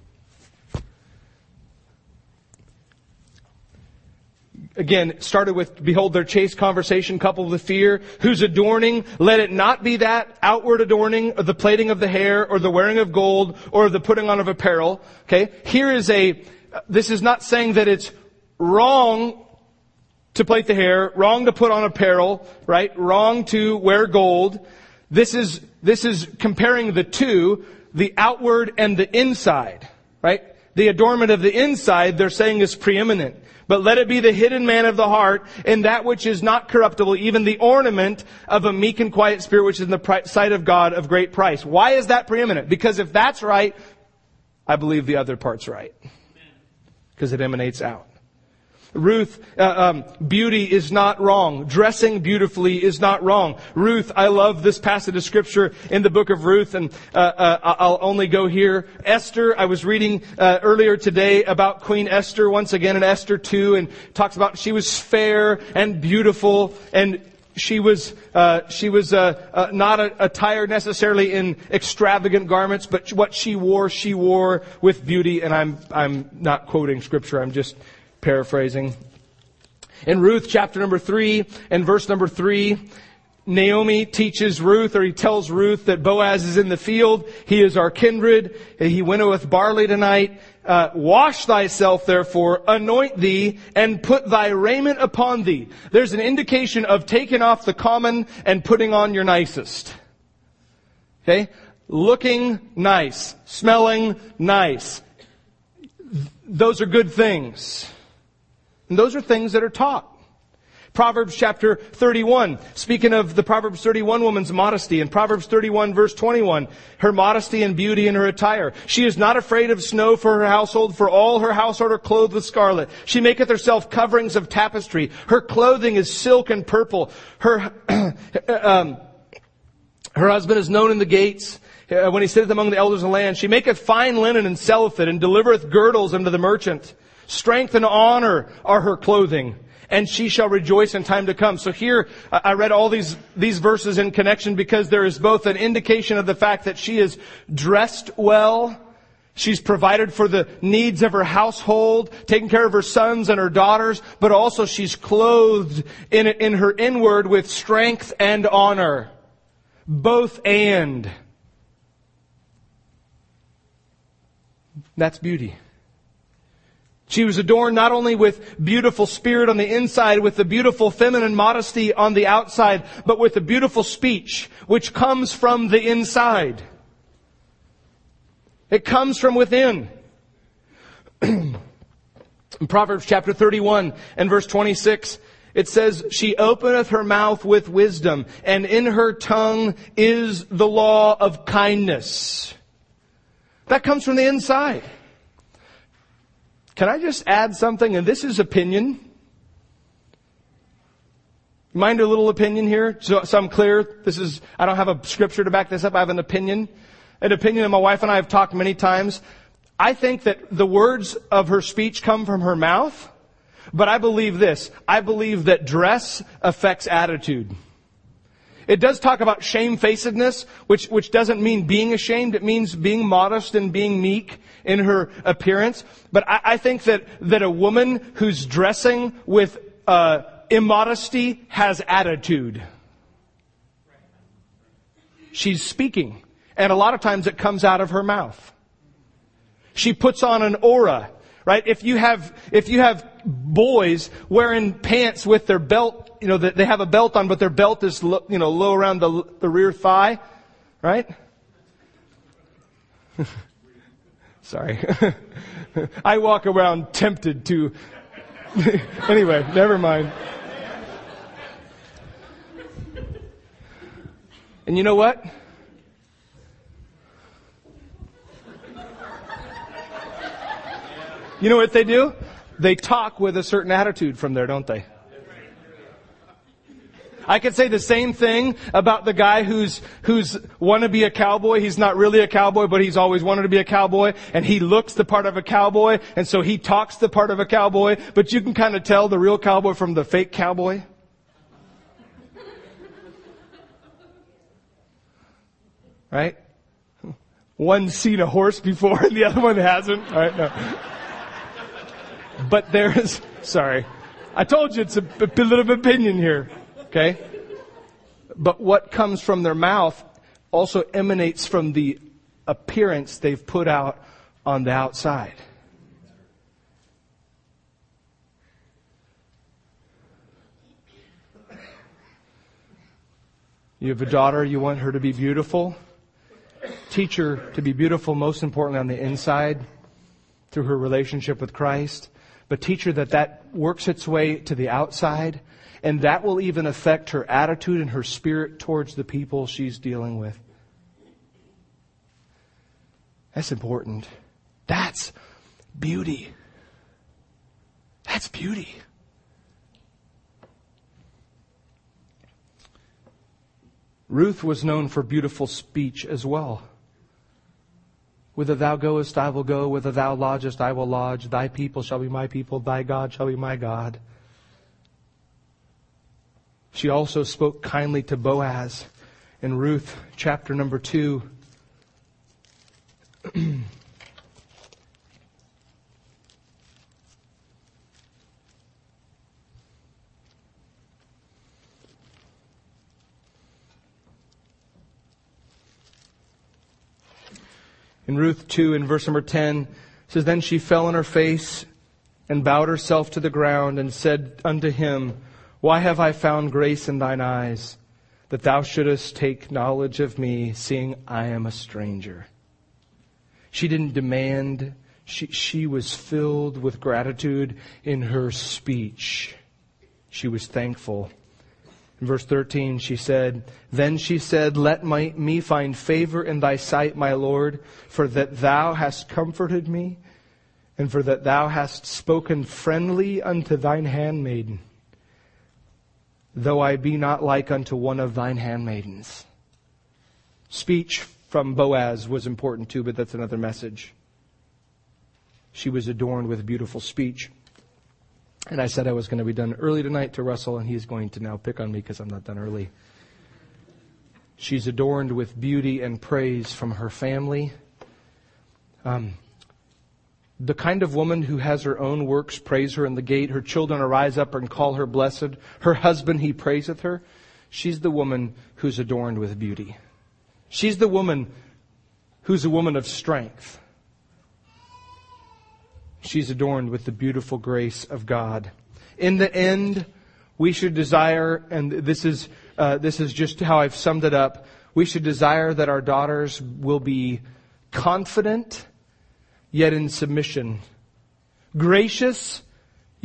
Again, started with, behold, their chaste conversation coupled with fear, whose adorning, let it not be that outward adorning of the plaiting of the hair or the wearing of gold or the putting on of apparel. Okay? This is not saying that it's wrong to plait the hair, wrong to put on apparel, right? Wrong to wear gold. This is comparing the two, the outward and the inside, right? The adornment of the inside, they're saying, is preeminent. But let it be the hidden man of the heart, and that which is not corruptible, even the ornament of a meek and quiet spirit, which is in the sight of God of great price. Why is that preeminent? Because if that's right, I believe the other part's right. Because it emanates out. Ruth, beauty is not wrong. Dressing beautifully is not wrong. Ruth, I love this passage of scripture in the book of Ruth, and I'll only go here. Esther, I was reading earlier today about Queen Esther, once again in Esther 2, and talks about she was fair and beautiful, and she was not attired necessarily in extravagant garments, but what she wore with beauty. And I'm not quoting scripture. I'm just paraphrasing. In Ruth chapter number 3 and verse number 3, Naomi teaches Ruth, or he tells Ruth, that Boaz is in the field. He is our kindred. He winnoweth barley tonight. Wash thyself, therefore, anoint thee, and put thy raiment upon thee. There's an indication of taking off the common and putting on your nicest. Okay? Looking nice. Smelling nice. Those are good things. And those are things that are taught. Proverbs chapter 31, speaking of the Proverbs 31 woman's modesty, in Proverbs 31 verse 21, her modesty and beauty in her attire. She is not afraid of snow for her household, for all her household are clothed with scarlet. She maketh herself coverings of tapestry. Her clothing is silk and purple. Her husband is known in the gates. When he sitteth among the elders of the land, she maketh fine linen and selleth it, and delivereth girdles unto the merchant. Strength and honor are her clothing, and she shall rejoice in time to come. So here, I read all these verses in connection because there is both an indication of the fact that she is dressed well, she's provided for the needs of her household, taking care of her sons and her daughters, but also she's clothed in her inward with strength and honor. Both and. That's beauty. She was adorned not only with beautiful spirit on the inside, with the beautiful feminine modesty on the outside, but with the beautiful speech, which comes from the inside. It comes from within. In Proverbs chapter 31 and verse 26, it says, she openeth her mouth with wisdom, and in her tongue is the law of kindness. That comes from the inside. Can I just add something? And this is opinion. Mind a little opinion here? So I'm clear. I don't have a scripture to back this up. I have an opinion. An opinion that my wife and I have talked many times. I think that the words of her speech come from her mouth. But I believe this. I believe that dress affects attitude. It does talk about shamefacedness, which doesn't mean being ashamed. It means being modest and being meek in her appearance. But I think that a woman who's dressing with immodesty has attitude. She's speaking. And a lot of times it comes out of her mouth. She puts on an aura, right? If you have boys wearing pants with their belt, they have a belt on, but their belt is, low around the rear thigh, right? Sorry. I walk around tempted to. Anyway, never mind. And you know what? You know what they do? They talk with a certain attitude from there, don't they? I could say the same thing about the guy who's want to be a cowboy. He's not really a cowboy, but he's always wanted to be a cowboy. And he looks the part of a cowboy. And so he talks the part of a cowboy. But you can kind of tell the real cowboy from the fake cowboy. Right? One's seen a horse before and the other one hasn't. All right, no. But sorry. I told you it's a bit of opinion here. Okay? But what comes from their mouth also emanates from the appearance they've put out on the outside. You have a daughter, you want her to be beautiful. Teach her to be beautiful, most importantly on the inside, through her relationship with Christ. But teach her that works its way to the outside, and that will even affect her attitude and her spirit towards the people she's dealing with. That's important. That's beauty. That's beauty. Ruth was known for beautiful speech as well. Whither thou goest, I will go. Whither thou lodgest, I will lodge. Thy people shall be my people. Thy God shall be my God. She also spoke kindly to Boaz in Ruth chapter number 2. In Ruth 2, in verse number 10, it says, Then she fell on her face and bowed herself to the ground and said unto him, Why have I found grace in thine eyes, that thou shouldest take knowledge of me, seeing I am a stranger? She didn't demand. She was filled with gratitude in her speech. She was thankful. In verse 13, she said, Then she said, Let me find favor in thy sight, my Lord, for that thou hast comforted me, and for that thou hast spoken friendly unto thine handmaiden, though I be not like unto one of thine handmaidens. Speech from Boaz was important too, but that's another message. She was adorned with beautiful speech. And I said I was going to be done early tonight to Russell, and he's going to now pick on me because I'm not done early. She's adorned with beauty and praise from her family. The kind of woman who has her own works praise her in the gate. Her children arise up and call her blessed. Her husband, he praiseth her. She's the woman who's adorned with beauty. She's the woman who's a woman of strength. She's adorned with the beautiful grace of God. In the end, we should desire, and this is just how I've summed it up, we should desire that our daughters will be confident, yet in submission. Gracious,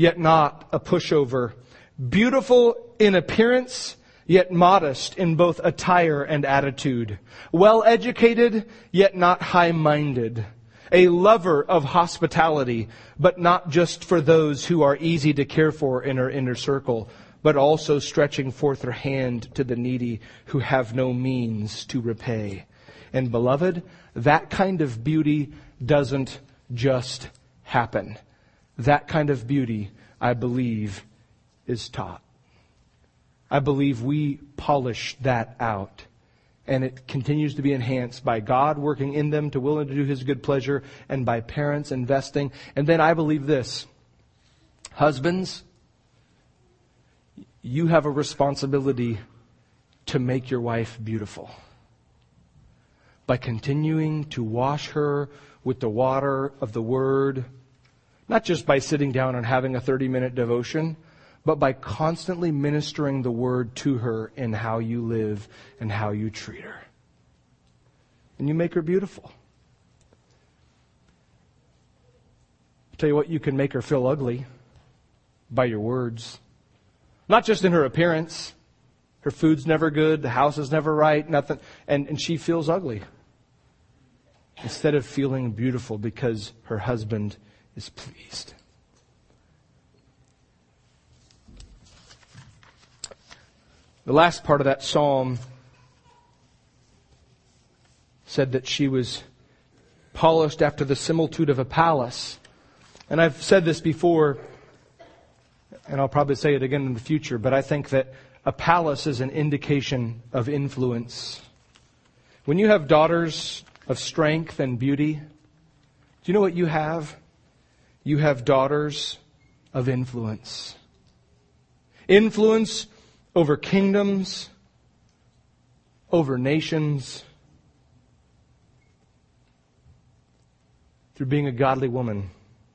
yet not a pushover. Beautiful in appearance, yet modest in both attire and attitude. Well educated, yet not high-minded. A lover of hospitality, but not just for those who are easy to care for in her inner circle, but also stretching forth her hand to the needy who have no means to repay. And beloved, that kind of beauty doesn't just happen. That kind of beauty, I believe, is taught. I believe we polish that out. And it continues to be enhanced by God working in them to will and to do His good pleasure, and by parents investing. And then I believe this. Husbands, you have a responsibility to make your wife beautiful. By continuing to wash her with the water of the Word, not just by sitting down and having a 30-minute devotion, but by constantly ministering the Word to her in how you live and how you treat her. And you make her beautiful. I'll tell you what, you can make her feel ugly by your words. Not just in her appearance. Her food's never good, the house is never right, nothing, and she feels ugly. Instead of feeling beautiful because her husband is pleased. The last part of that psalm said that she was polished after the similitude of a palace. And I've said this before, and I'll probably say it again in the future, but I think that a palace is an indication of influence. When you have daughters of strength and beauty, do you know what you have? You have daughters of influence. Influence over kingdoms, over nations, through being a godly woman,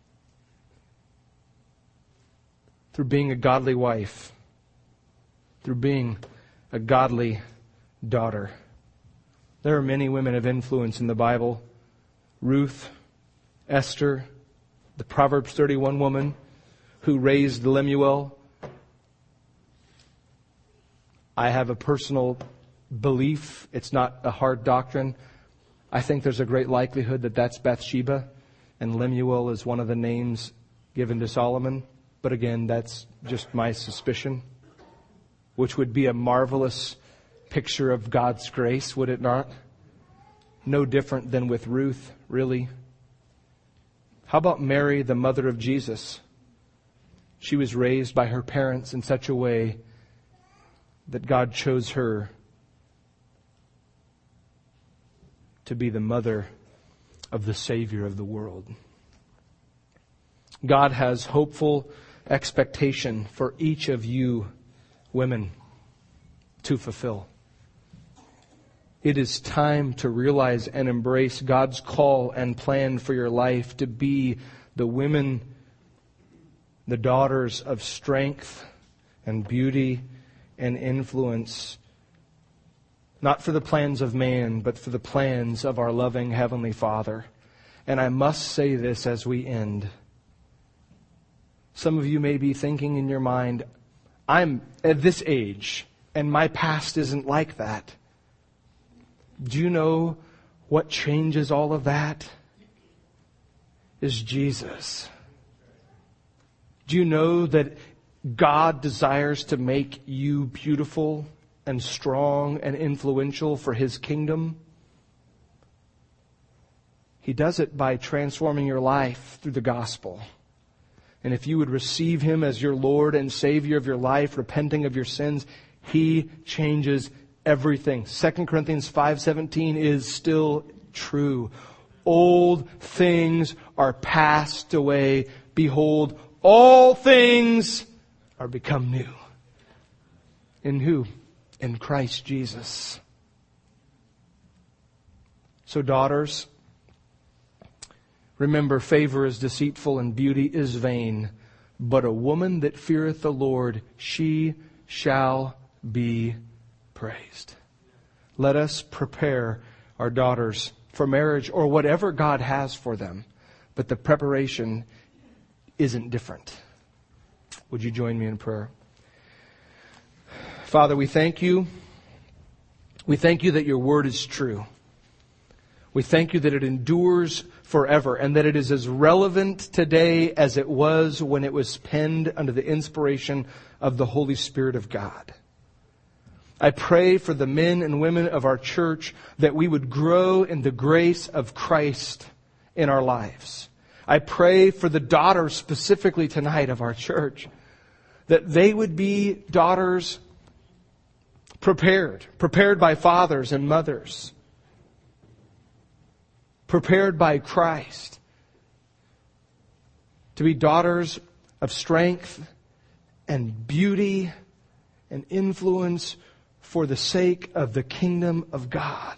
through being a godly wife, through being a godly daughter. There are many women of influence in the Bible. Ruth, Esther, the Proverbs 31 woman who raised Lemuel. I have a personal belief. It's not a hard doctrine. I think there's a great likelihood that that's Bathsheba, and Lemuel is one of the names given to Solomon. But again, that's just my suspicion, which would be a marvelous picture of God's grace, would it not? No different than with Ruth, really. How about Mary, the mother of Jesus? She was raised by her parents in such a way that God chose her to be the mother of the Savior of the world. God has hopeful expectation for each of you women to fulfill. It is time to realize and embrace God's call and plan for your life to be the women, the daughters of strength and beauty and influence, not for the plans of man, but for the plans of our loving Heavenly Father. And I must say this as we end. Some of you may be thinking in your mind, I'm at this age, and my past isn't like that. Do you know what changes all of that? Is Jesus. Do you know that God desires to make you beautiful and strong and influential for His kingdom? He does it by transforming your life through the gospel. And if you would receive Him as your Lord and Savior of your life, repenting of your sins, He changes everything. 2 Corinthians 5:17 is still true. Old things are passed away. Behold, all things are become new. In who? In Christ Jesus. So daughters, remember, favor is deceitful and beauty is vain. But a woman that feareth the Lord, she shall be praised. Let us prepare our daughters for marriage or whatever God has for them. But the preparation isn't different. Would you join me in prayer? Father, we thank you. We thank you that your word is true. We thank you that it endures forever and that it is as relevant today as it was when it was penned under the inspiration of the Holy Spirit of God. I pray for the men and women of our church that we would grow in the grace of Christ in our lives. I pray for the daughters specifically tonight of our church, that they would be daughters prepared by fathers and mothers, prepared by Christ, to be daughters of strength and beauty and influence for the sake of the kingdom of God.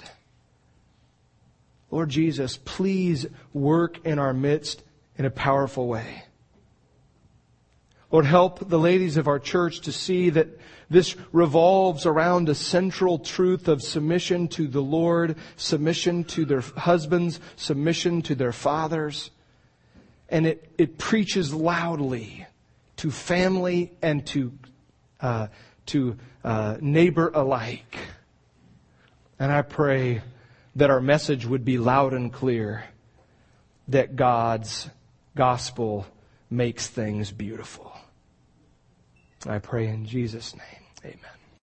Lord Jesus, please work in our midst in a powerful way. Lord, help the ladies of our church to see that this revolves around a central truth of submission to the Lord, submission to their husbands, submission to their fathers. And it preaches loudly to family and to neighbor alike. And I pray that our message would be loud and clear, that God's gospel makes things beautiful. I pray in Jesus' name. Amen.